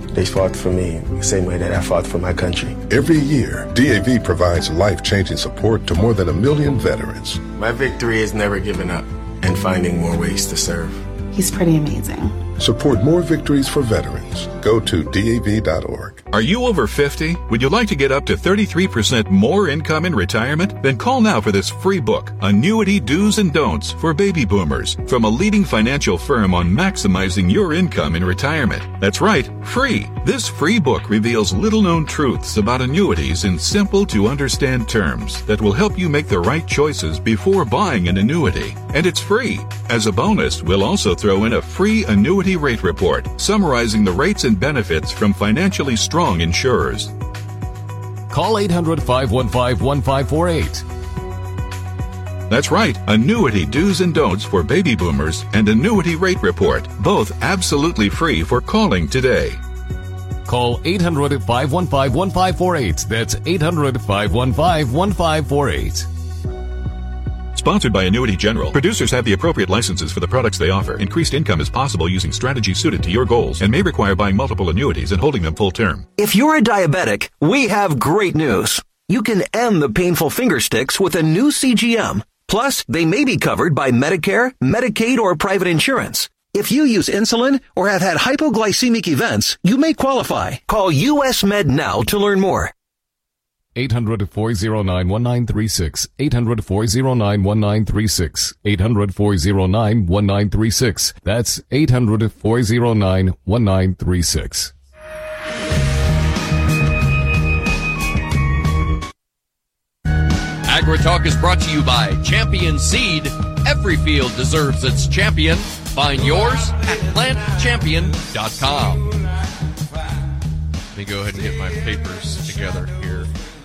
They fought for me the same way that I fought for my country. Every year, D A V provides life-changing support to more than a million veterans. My victory is never giving up and finding more ways to serve. He's pretty amazing. Support more victories for veterans. Go to D A V dot org. Are you over fifty? Would you like to get up to thirty-three percent more income in retirement? Then call now for this free book, Annuity Do's and Don'ts for Baby Boomers, from a leading financial firm on maximizing your income in retirement. That's right, free. This free book reveals little-known truths about annuities in simple-to-understand terms that will help you make the right choices before buying an annuity. And it's free. As a bonus, we'll also throw in a free annuity rate report summarizing the rates and benefits from financially strong insurers. Call eight hundred, five one five, one five four eight. That's right, Annuity Do's and Don'ts for Baby Boomers and Annuity Rate Report, both absolutely free for calling today. Call eight hundred, five one five, one five four eight. That's eight hundred, five one five, one five four eight. Sponsored by Annuity General. Producers have the appropriate licenses for the products they offer. Increased income is possible using strategies suited to your goals and may require buying multiple annuities and holding them full term. If you're a diabetic, we have great news. You can end the painful finger sticks with a new C G M. Plus, they may be covered by Medicare, Medicaid, or private insurance. If you use insulin or have had hypoglycemic events, you may qualify. Call U S Med now to learn more. eight hundred, four oh nine, one nine three six. eight hundred, four oh nine, one nine three six. eight hundred, four oh nine, one nine three six. That's eight hundred, four oh nine, one nine three six. AgriTalk is brought to you by Champion Seed. Every field deserves its champion. Find yours at plant champion dot com. Let me go ahead and get my papers together here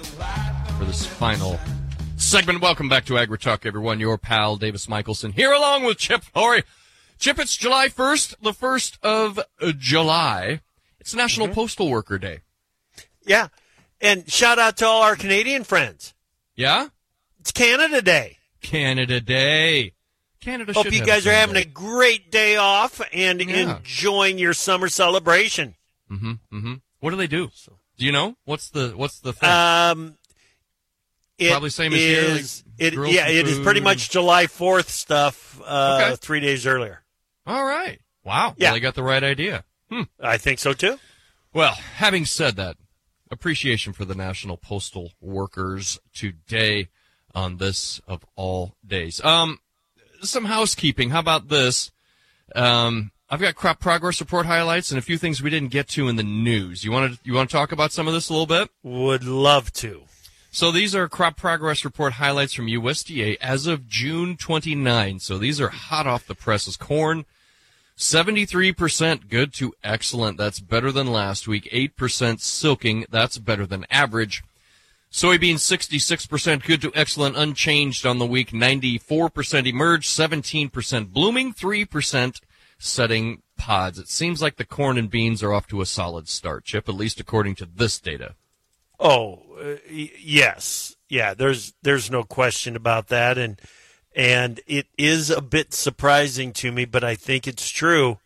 for this final segment. Welcome back to AgriTalk, everyone. Your pal, Davis Michelson, here along with Chip Flory. Chip, it's July first, the first of July. It's National mm-hmm. Postal Worker Day. Yeah, and shout out to all our Canadian friends. Yeah? It's Canada Day. Canada Day. Canada Hope should you have guys a are having day. a great day off and Yeah. enjoying your summer celebration. Mm-hmm, mm-hmm. What do they do? Do you know? What's the what's the thing? Um, it Probably same as here, is, like it, grill yeah, some it is food pretty and- much July fourth stuff uh, Okay. three days earlier. All right. Wow. Yeah. Well, they got the right idea. Hmm. I think so, too. Well, having said that, appreciation for the National Postal Workers today on this of all days. Um, some housekeeping. How about this? Um, I've got crop progress report highlights and a few things we didn't get to in the news. You want to you want to talk about some of this a little bit? Would love to. So these are crop progress report highlights from U S D A as of June twenty-ninth. So these are hot off the presses. Corn, seventy-three percent good to excellent. That's better than last week. eight percent silking. That's better than average. Soybeans, sixty-six percent good to excellent, unchanged on the week. ninety-four percent emerged, seventeen percent blooming, three percent setting pods. It seems like the corn and beans are off to a solid start, Chip, at least according to this data. Oh, uh, y- yes. Yeah, there's there's no question about that. And and it is a bit surprising to me, but I think it's true.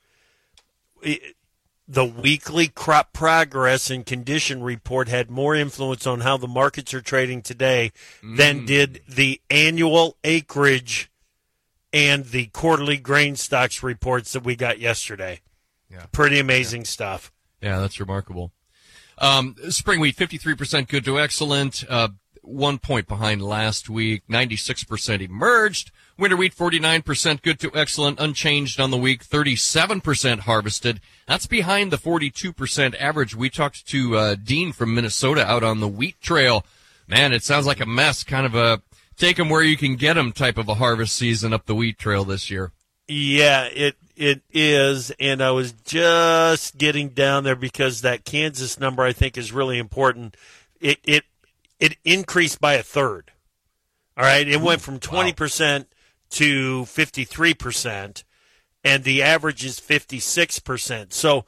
It, the weekly crop progress and condition report had more influence on how the markets are trading today mm. than did the annual acreage and the quarterly grain stocks reports that we got yesterday. Yeah. Pretty amazing yeah. stuff. Yeah, that's remarkable. Um, spring wheat, fifty-three percent good to excellent, uh, one point behind last week, ninety-six percent emerged. Winter wheat, forty-nine percent good to excellent, unchanged on the week, thirty-seven percent harvested. That's behind the forty-two percent average. We talked to uh, Dean from Minnesota out on the wheat trail. Man, it sounds like a mess, kind of a take them where you can get them type of a harvest season up the wheat trail this year. Yeah, it it is, and I was just getting down there because that Kansas number I think is really important. It it it increased by a third. All right, it went from twenty percent wow. to fifty-three percent, and the average is fifty-six percent. So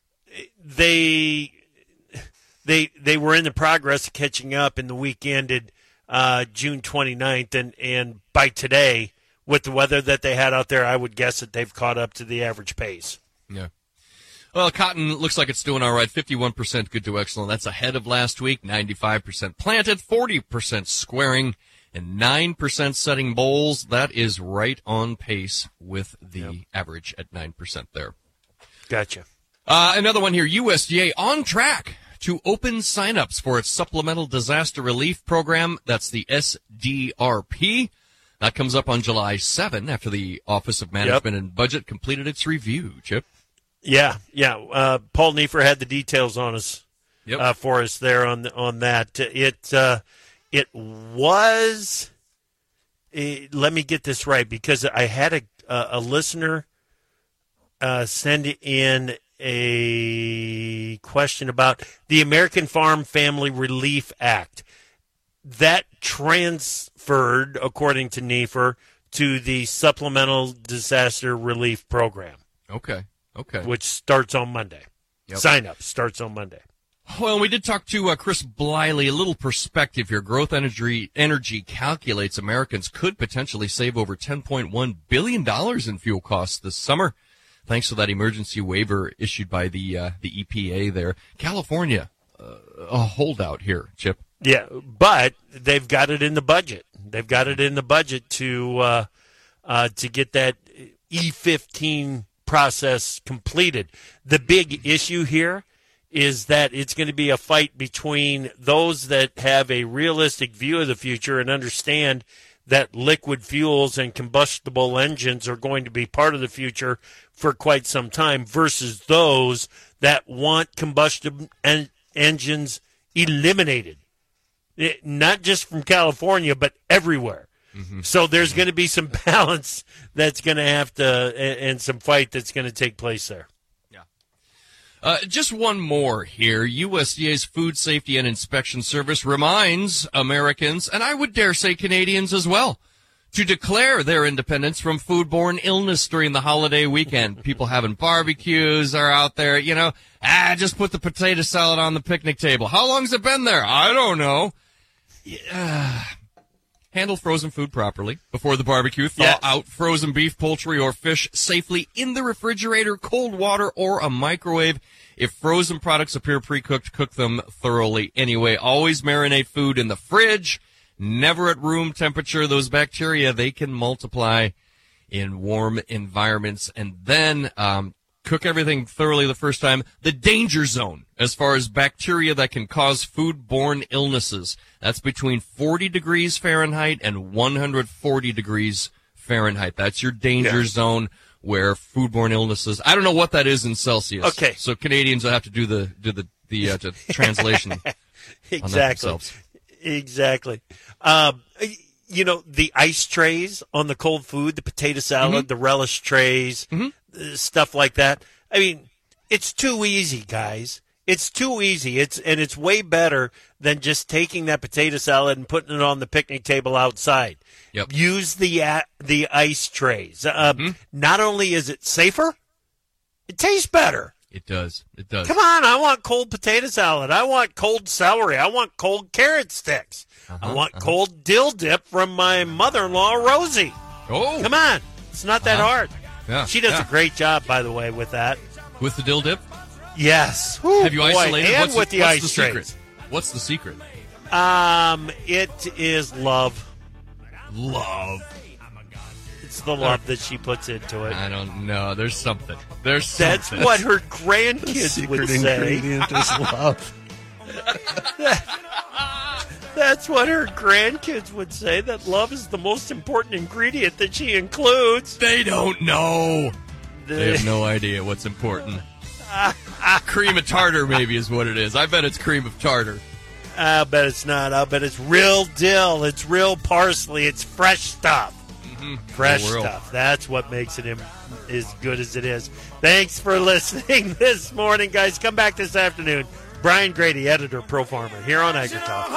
they they they were in the progress of catching up, and the week ended uh, June twenty-ninth, and and by today, with the weather that they had out there, I would guess that they've caught up to the average pace. Yeah. Well, cotton looks like it's doing all right. fifty-one percent good to excellent. That's ahead of last week. ninety-five percent planted, forty percent squaring, and nine percent setting bowls. That is right on pace with the yep. average at nine percent there. Gotcha. Uh, another one here. U S D A on track to open signups for its Supplemental Disaster Relief Program. That's the S D R P. That comes up on July seventh after the Office of Management yep. and Budget completed its review, Chip. Yeah, yeah. Uh, Paul Neiffer had the details on us yep. uh, for us there on on that. It uh, it was. Uh, let me get this right, because I had a a, a listener uh, send in a question about the American Farm Family Relief Act. That transferred, according to Neiffer, to the Supplemental Disaster Relief Program. Okay, okay. Which starts on Monday. Yep. Sign up starts on Monday. Well, we did talk to uh, Chris Bliley. A little perspective here. Growth Energy Energy calculates Americans could potentially save over ten point one billion dollars in fuel costs this summer, thanks to that emergency waiver issued by the uh, the E P A there. California, uh, a holdout here, Chip. Yeah, but they've got it in the budget. They've got it in the budget to uh, uh, to get that E fifteen process completed. The big issue here is that it's going to be a fight between those that have a realistic view of the future and understand that liquid fuels and combustible engines are going to be part of the future for quite some time, versus those that want combustion en- engines eliminated. It, not just from California, but everywhere. Mm-hmm. So there's going to be some balance that's going to have to, and, and some fight that's going to take place there. Yeah. Uh, just one more here. U S D A's Food Safety and Inspection Service reminds Americans, and I would dare say Canadians as well, to declare their independence from foodborne illness during the holiday weekend. People having barbecues are out there, you know, ah, just put the potato salad on the picnic table. How long's it been there? I don't know. Yeah. Handle frozen food properly before the barbecue. Thaw yes. out frozen beef, poultry, or fish safely in the refrigerator, cold water, or a microwave. If frozen products appear pre-cooked, cook them thoroughly anyway. Always marinate food in the fridge, never at room temperature. Those bacteria, they can multiply in warm environments. And then um, cook everything thoroughly the first time. The danger zone, as far as bacteria that can cause foodborne illnesses, that's between forty degrees Fahrenheit and one hundred forty degrees Fahrenheit. That's your danger yeah. zone where foodborne illnesses. I don't know what that is in Celsius. Okay, so Canadians will have to do the do the the uh, translation. Exactly. On that exactly. Um, you know, the ice trays on the cold food, the potato salad, mm-hmm. the relish trays, mm-hmm. stuff like that. I mean, it's too easy, guys. It's too easy. It's and it's way better than just taking that potato salad and putting it on the picnic table outside. Yep. Use the uh, the ice trays. Uh, mm-hmm. Not only is it safer, it tastes better. It does. It does. Come on, I want cold potato salad. I want cold celery. I want cold carrot sticks. Uh-huh, I want uh-huh. cold dill dip from my mother-in-law, Rosie. Oh. Come on. It's not that uh-huh. hard. Yeah. She does yeah. a great job, by the way, with that. With the dill dip? Yes. Ooh, Have you isolated? Boy, and what's with the, the what's ice the trays. secret? What's the secret? Um, it is love. Love. It's the love that she puts into it. I don't know. There's something. There's That's something. what her grandkids would say. Ingredient is love. That's what her grandkids would say, that love is the most important ingredient that she includes. They don't know. They have no idea what's important. Cream of tartar maybe is what it is. I bet it's cream of tartar. I bet it's not. I bet it's real dill. It's real parsley. It's fresh stuff. Mm-hmm. Fresh stuff. That's what makes it im- as good as it is. Thanks for listening this morning, guys. Come back this afternoon. Brian Grady, editor, Pro Farmer, here on AgriTalk.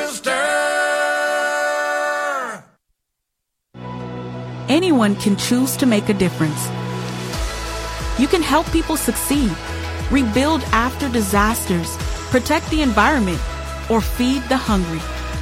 Anyone can choose to make a difference. You can help people succeed, rebuild after disasters, protect the environment, or feed the hungry.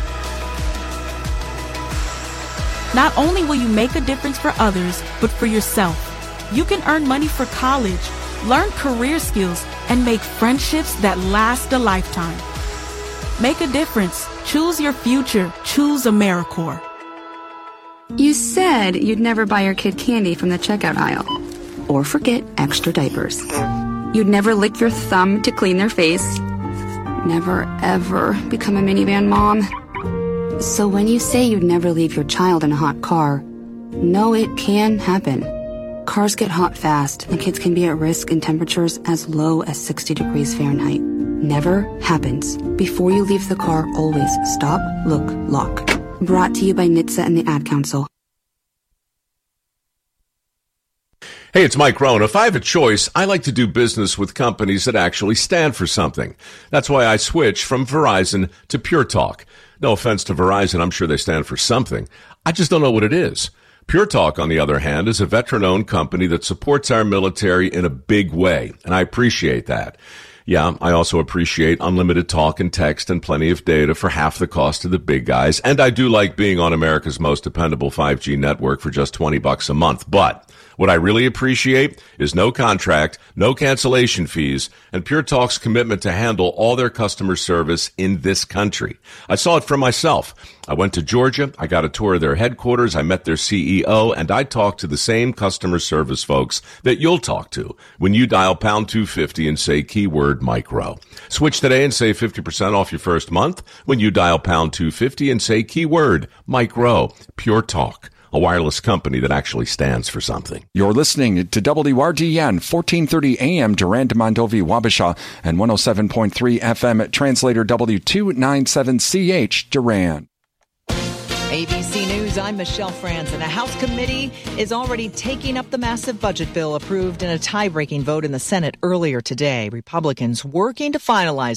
Not only will you make a difference for others, but for yourself. You can earn money for college, Learn career skills and make friendships that last a lifetime. Make a difference. Choose your future. Choose AmeriCorps. You said you'd never buy your kid candy from the checkout aisle. Or forget extra diapers. You'd never lick your thumb to clean their face. Never, ever become a minivan mom. So when you say you'd never leave your child in a hot car, know it can happen. Cars get hot fast, and kids can be at risk in temperatures as low as sixty degrees Fahrenheit. Never happens. Before you leave the car, always stop, look, lock. Brought to you by N H T S A and the Ad Council. Hey, it's Mike Rohn. If I have a choice, I like to do business with companies that actually stand for something. That's why I switched from Verizon to Pure Talk. No offense to Verizon, I'm sure they stand for something. I just don't know what it is. Pure Talk, on the other hand, is a veteran-owned company that supports our military in a big way, and I appreciate that. Yeah, I also appreciate unlimited talk and text and plenty of data for half the cost of the big guys, and I do like being on America's most dependable five G network for just twenty bucks a month, but what I really appreciate is no contract, no cancellation fees, and Pure Talk's commitment to handle all their customer service in this country. I saw it for myself. I went to Georgia, I got a tour of their headquarters, I met their C E O, and I talked to the same customer service folks that you'll talk to when you dial pound two fifty and say keyword micro. Switch today and save fifty percent off your first month when you dial pound two fifty and say keyword micro. Pure Talk, a wireless company that actually stands for something. You're listening to W R D N, fourteen thirty A M, Durand, Mondovi, Wabasha, and one oh seven point three F M, translator W two ninety-seven C H, Durand. A B C News, I'm Michelle Franzen. A House committee is already taking up the massive budget bill approved in a tie-breaking vote in the Senate earlier today. Republicans working to finalize